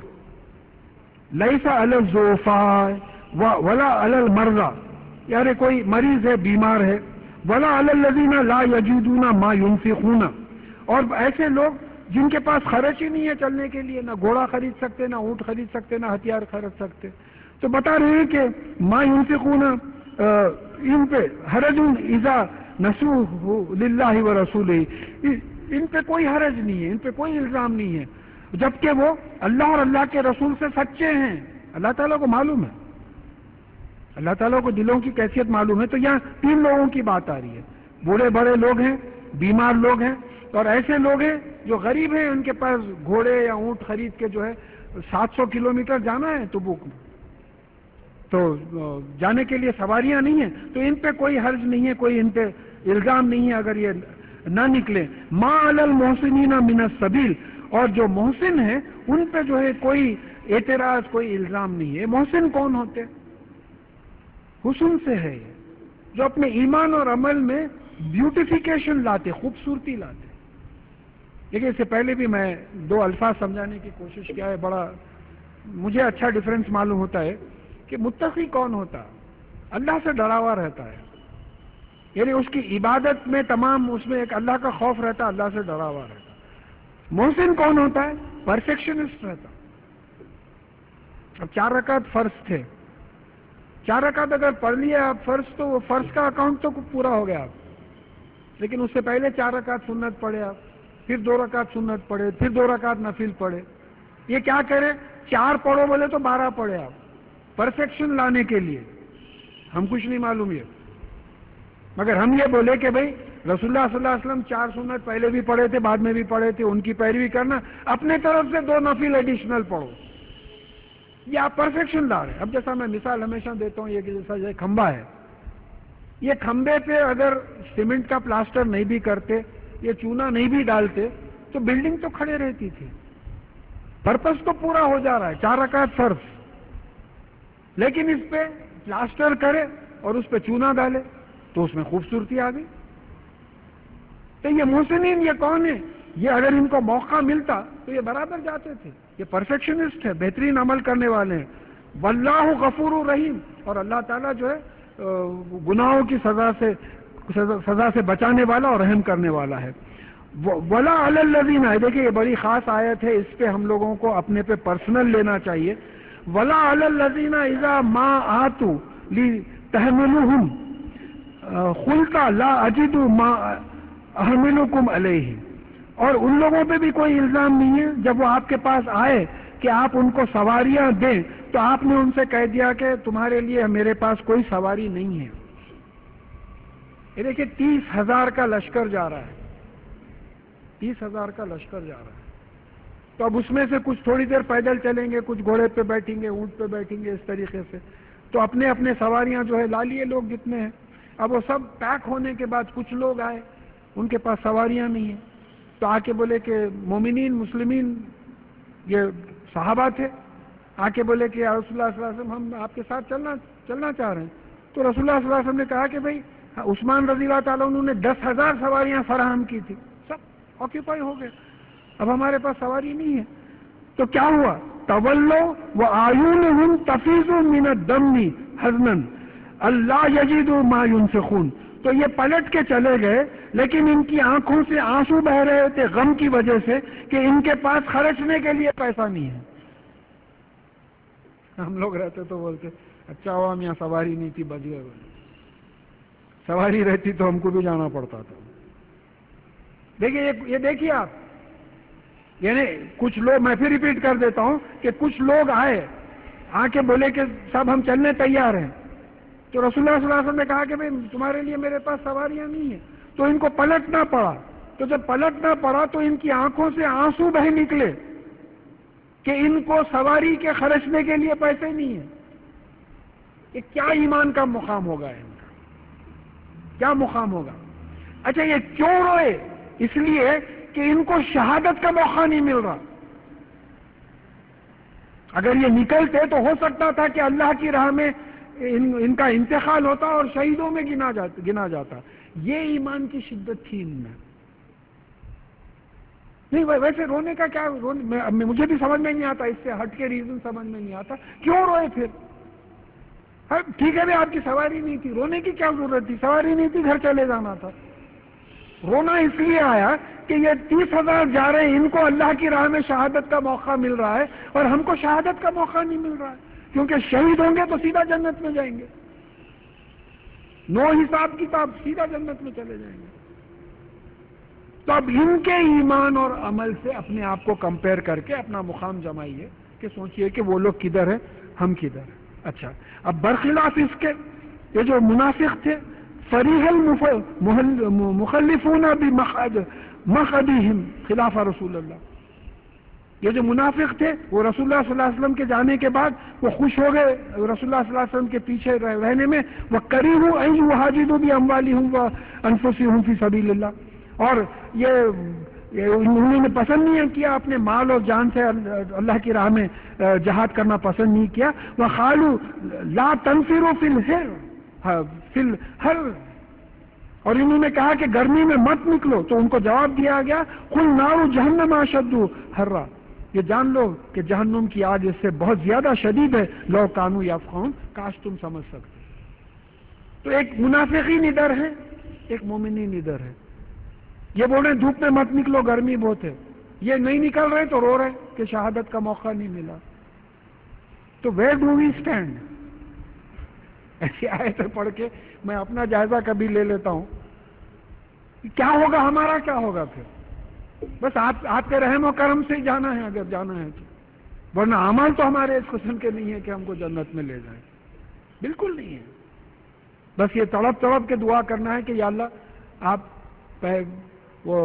لیس علی الضعفاء ولا علی المرضى، یعنی کوئی مریض ہے، بیمار ہے، ولا علی الذین لا یجدون ما ينفقون، اور ایسے لوگ جن کے پاس خرچ ہی نہیں ہے چلنے کے لیے، نہ گھوڑا خرید سکتے، نہ اونٹ خرید سکتے، نہ ہتھیار خرید سکتے، تو بتا رہے ہیں کہ ما ينفقون، ان پہ حرج اذا نصحوا للہ ورسولہ، ان پہ کوئی حرج نہیں ہے، ان پہ کوئی الزام نہیں ہے، جبکہ وہ اللہ اور اللہ کے رسول سے سچے ہیں۔ اللہ تعالیٰ کو معلوم ہے، اللہ تعالیٰ کو دلوں کی کیفیت معلوم ہے۔ تو یہاں تین لوگوں کی بات آ رہی ہے، بوڑھے بڑے لوگ ہیں، بیمار لوگ ہیں، اور ایسے لوگ ہیں جو غریب ہیں، ان کے پاس گھوڑے یا اونٹ خرید کے جو ہے سات سو کلو میٹر جانا ہے تبوک میں، تو جانے کے لیے سواریاں نہیں ہیں، تو ان پہ کوئی حرج نہیں ہے، کوئی ان پہ الزام نہیں ہے اگر یہ نہ نکلے۔ ما علی المحسنین من السبیل، اور جو محسن ہیں ان پہ جو ہے کوئی اعتراض، کوئی الزام نہیں ہے۔ محسن کون ہوتے؟ حسن سے ہے یہ، جو اپنے ایمان اور عمل میں بیوٹیفیکیشن لاتے، خوبصورتی لاتے۔ دیکھیے اس سے پہلے بھی میں دو الفاظ سمجھانے کی کوشش کیا ہے، بڑا مجھے اچھا ڈفرنس معلوم ہوتا ہے کہ متقی کون ہوتا ہے؟ اللہ سے ڈرا ہوا رہتا ہے، یعنی اس کی عبادت میں تمام اس میں ایک اللہ کا خوف رہتا ہے، اللہ سے ڈرا ہوا رہتا ہے۔ محسن کون ہوتا ہے؟ پرفیکشنسٹ رہتا۔ اب چار رکعت فرض تھے، چار رکعت اگر پڑھ لیا آپ فرض، تو وہ فرض کا اکاؤنٹ تو پورا ہو گیا آپ، لیکن اس سے پہلے چار رکعت سنت پڑھے آپ، پھر دو رکعت سنت پڑھے، پھر دو رکعت نفل پڑھے، یہ کیا کرے؟ چار پڑھو بولے تو بارہ پڑھے آپ، پرفیکشن لانے کے لیے۔ ہم کچھ نہیں معلوم یہ، مگر ہم یہ بولے کہ بھئی رسول اللہ صلی اللہ علیہ وسلم چار سنت پہلے بھی پڑھے تھے، بعد میں بھی پڑھے تھے، ان کی پیروی کرنا، اپنے طرف سے دو نفل ایڈیشنل پڑھو، یہ آپ پرفیکشن لا رہے ہیں۔ اب جیسا میں مثال ہمیشہ دیتا ہوں، یہ کہ جیسا یہ کھمبا ہے، یہ کھمبے پہ اگر سیمنٹ کا پلاسٹر نہیں بھی کرتے، یہ چونا نہیں بھی ڈالتے، تو بلڈنگ تو کھڑے رہتی تھی، پرپس تو پورا ہو جا رہا ہے، چار رکعت فرض، لیکن اس پہ پلاسٹر کرے اور اس پہ چونا ڈالے تو اس میں خوبصورتی آ گئی۔ تو یہ محسنین یہ کون ہے؟ یہ اگر ان کو موقع ملتا تو یہ برابر جاتے تھے، یہ پرفیکشنسٹ ہے، بہترین عمل کرنے والے ہیں۔ واللہ غفور الرحیم، اور اللہ تعالیٰ جو ہے گناہوں کی سزا سے سزا سے بچانے والا اور رحم کرنے والا ہے۔ ولا علی الذین، دیکھیں یہ بڑی خاص آیت ہے، اس پہ ہم لوگوں کو اپنے پہ پرسنل لینا چاہیے۔ ولا علی الذین اذا ما آتوا لتحملوہم قلت لا اجد ما احملکم علیہ، اور ان لوگوں پہ بھی کوئی الزام نہیں ہے جب وہ آپ کے پاس آئے کہ آپ ان کو سواریاں دیں، تو آپ نے ان سے کہہ دیا کہ تمہارے لیے میرے پاس کوئی سواری نہیں ہے۔ یہ دیکھیں تیس ہزار کا لشکر جا رہا ہے، تیس ہزار کا لشکر جا رہا ہے، تو اب اس میں سے کچھ تھوڑی دیر پیدل چلیں گے، کچھ گھوڑے پہ بیٹھیں گے، اونٹ پہ بیٹھیں گے، اس طریقے سے، تو اپنے اپنے سواریاں جو ہے لا لیے لوگ جتنے ہیں۔ اب وہ سب پیک ہونے کے بعد کچھ لوگ آئے، ان کے پاس سواریاں نہیں ہیں، تو آ کے بولے کہ مومنین مسلمین یہ صحابہ تھے، آ کے بولے کہ یا رسول اللہ صلی اللہ علیہ وسلم ہم آپ کے ساتھ چلنا چلنا چاہ رہے ہیں۔ تو رسول اللہ صلی اللہ علیہ وسلم نے کہا کہ بھئی عثمان رضی اللہ تعالیٰ انہوں نے دس ہزار سواریاں فراہم کی تھی، سب آکیپائی ہو گئے، اب ہمارے پاس سواری نہیں ہے۔ تو کیا ہوا؟ تولوا وأعینہم تفیض من الدم حزنا اللہ یجدوا ما ينفقون، تو یہ پلٹ کے چلے گئے، لیکن ان کی آنکھوں سے آنسو بہ رہے تھے غم کی وجہ سے کہ ان کے پاس خرچنے کے لیے پیسہ نہیں ہے۔ ہم لوگ رہتے تو بولتے اچھا ہوا ہم یہاں سواری نہیں تھی، بچ گئے، سواری رہتی تو ہم کو بھی جانا پڑتا تھا۔ دیکھیے یہ دیکھیے آپ، یعنی کچھ لوگ، میں پھر ریپیٹ کر دیتا ہوں کہ کچھ لوگ آئے آ کے بولے کہ سب ہم چلنے تیار ہیں، تو رسول اللہ صلی اللہ علیہ وسلم نے کہا کہ بھئی تمہارے لیے میرے پاس سواریاں نہیں ہیں، تو ان کو پلٹنا پڑا. تو جب پلٹنا پڑا تو ان کی آنکھوں سے آنسو بہ نکلے کہ ان کو سواری کے خرچنے کے لیے پیسے نہیں ہیں. یہ کیا ایمان کا مقام ہوگا ان کا, کیا مقام ہوگا؟ اچھا یہ کیوں روئے؟ اس لیے کہ ان کو شہادت کا موقع نہیں مل رہا. اگر یہ نکلتے تو ہو سکتا تھا کہ اللہ کی راہ میں ان, ان کا انتقال ہوتا اور شہیدوں میں گنا جاتا, گنا جاتا. یہ ایمان کی شدت تھی ان میں. نہیں ویسے رونے کا کیا, رونے مجھے بھی سمجھ میں نہیں آتا, اس سے ہٹ کے ریزن سمجھ میں نہیں آتا کیوں روئے پھر. ٹھیک ہے آپ کی سواری نہیں تھی, رونے کی کیا ضرورت تھی؟ سواری نہیں تھی, گھر چلے جانا تھا. رونا اس لیے آیا کہ یہ تیس ہزار جا رہے ہیں, ان کو اللہ کی راہ میں شہادت کا موقع مل رہا ہے اور ہم کو شہادت کا موقع نہیں مل رہا ہے, کیونکہ شہید ہوں گے تو سیدھا جنت میں جائیں گے, نو حساب کتاب, سیدھا جنت میں چلے جائیں گے. تو اب ان کے ایمان اور عمل سے اپنے آپ کو کمپیئر کر کے اپنا مقام جمائیے کہ سوچئے کہ وہ لوگ کدھر ہیں, ہم کدھر ہیں. اچھا اب برخلاف اس کے یہ جو منافق تھے, فریح المخلفون بمقعدہم خلاف رسول اللہ, یہ جو منافق تھے وہ رسول اللہ صلی اللہ علیہ وسلم کے جانے کے بعد وہ خوش ہو گئے رسول اللہ صلی اللہ علیہ وسلم کے پیچھے رہنے میں. وَكَرِهُوا أَن يُهَاجِرُوا بِأَمْوَالِهِمْ وَأَنفُسِهِمْ فِي سَبِيلِ اللَّهِ, اور یہ انہوں نے پسند نہیں کیا اپنے مال اور جان سے اللہ کی راہ میں جہاد کرنا پسند نہیں کیا. وَقَالُوا لَا تَنْفِرُوا فِي الْحَرِّ فِي الْحَرِّ, اور انہوں نے کہا کہ گرمی میں مت نکلو. تو ان کو جواب دیا گیا قُلْ نَارُ جَهَنَّمَ أَشَدُّ حَرًّا, یہ جان لو کہ جہنم کی آگ اس سے بہت زیادہ شدید ہے. لَوْ كَانُوا يَفْقَهُونَ, کاش تم سمجھ سکتے. تو ایک منافقین ادھر ہے, ایک مومنین ادھر ہے. یہ بول رہے دھوپ میں مت نکلو, گرمی بہت ہے. یہ نہیں نکل رہے تو رو رہے کہ شہادت کا موقع نہیں ملا. تو ویئر ڈو وی اسٹینڈ؟ ایسی آیتیں پڑھ کے میں اپنا جائزہ کبھی لے لیتا ہوں, کیا ہوگا ہمارا, کیا ہوگا پھر. بس آپ آپ کے رحم و کرم سے ہی جانا ہے اگر جانا ہے تو, ورنہ اعمال تو ہمارے اس قسم کے نہیں ہے کہ ہم کو جنت میں لے جائیں, بالکل نہیں ہے. بس یہ تڑپ تڑپ کے دعا کرنا ہے کہ یا اللہ آپ وہ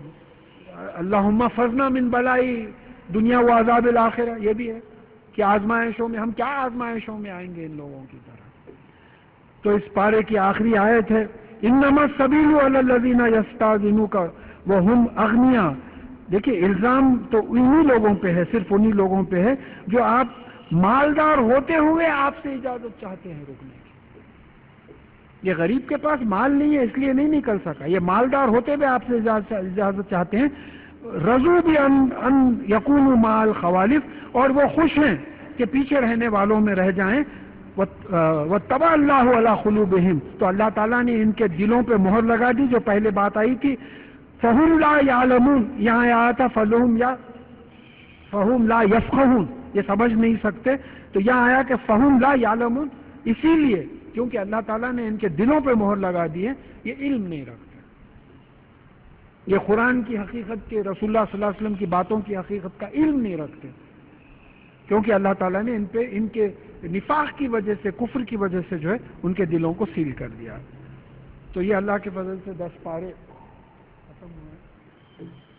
اللہم فضنا من بلائی دنیا و عذاب الآخرہ, یہ بھی ہے کہ آزمائشوں میں, ہم کیا آزمائشوں میں آئیں گے ان لوگوں کی طرح. تو اس پارے کی آخری آیت ہے انما السبیل علی الذین یستاذنوک وہم اغنیاء. دیکھیے الزام تو انہی لوگوں پہ ہے, صرف انہی لوگوں پہ ہے جو آپ مالدار ہوتے ہوئے آپ سے اجازت چاہتے ہیں رکنے کی. یہ غریب کے پاس مال نہیں ہے اس لیے نہیں نکل سکا, یہ مالدار ہوتے ہوئے آپ سے اجازت چاہتے ہیں. رضو بان ان یکونوا مع الخوالف, اور وہ خوش ہیں کہ پیچھے رہنے والوں میں رہ جائیں. وَاتَّبَعَ اللَّهُ عَلَى قُلُوبِهِمْ, تو اللہ تعالیٰ نے ان کے دلوں پہ مہر لگا دی, جو پہلے بات آئی تھی. فَهُمْ لَا يَعْلَمُونَ, یہاں آیا تھا فَلُهُمْ یا فَهُمْ لَا يَفْقَهُونَ, یہ سمجھ نہیں سکتے. تو یہاں آیا کہ فَهُمْ لَا يَعْلَمُونَ, اسی لیے کیونکہ اللہ تعالیٰ نے ان کے دلوں پہ مہر لگا دی ہے, یہ علم نہیں رکھتے, یہ قرآن کی حقیقت کے, رسول اللہ صلی اللہ علیہ وسلم کی باتوں کی حقیقت کا علم نہیں رکھتے, کیونکہ اللہ تعالیٰ نے ان پہ ان کے نفاق کی وجہ سے, کفر کی وجہ سے جو ہے ان کے دلوں کو سیل کر دیا. تو یہ اللہ کے فضل سے دس پارے ختم ہوئے.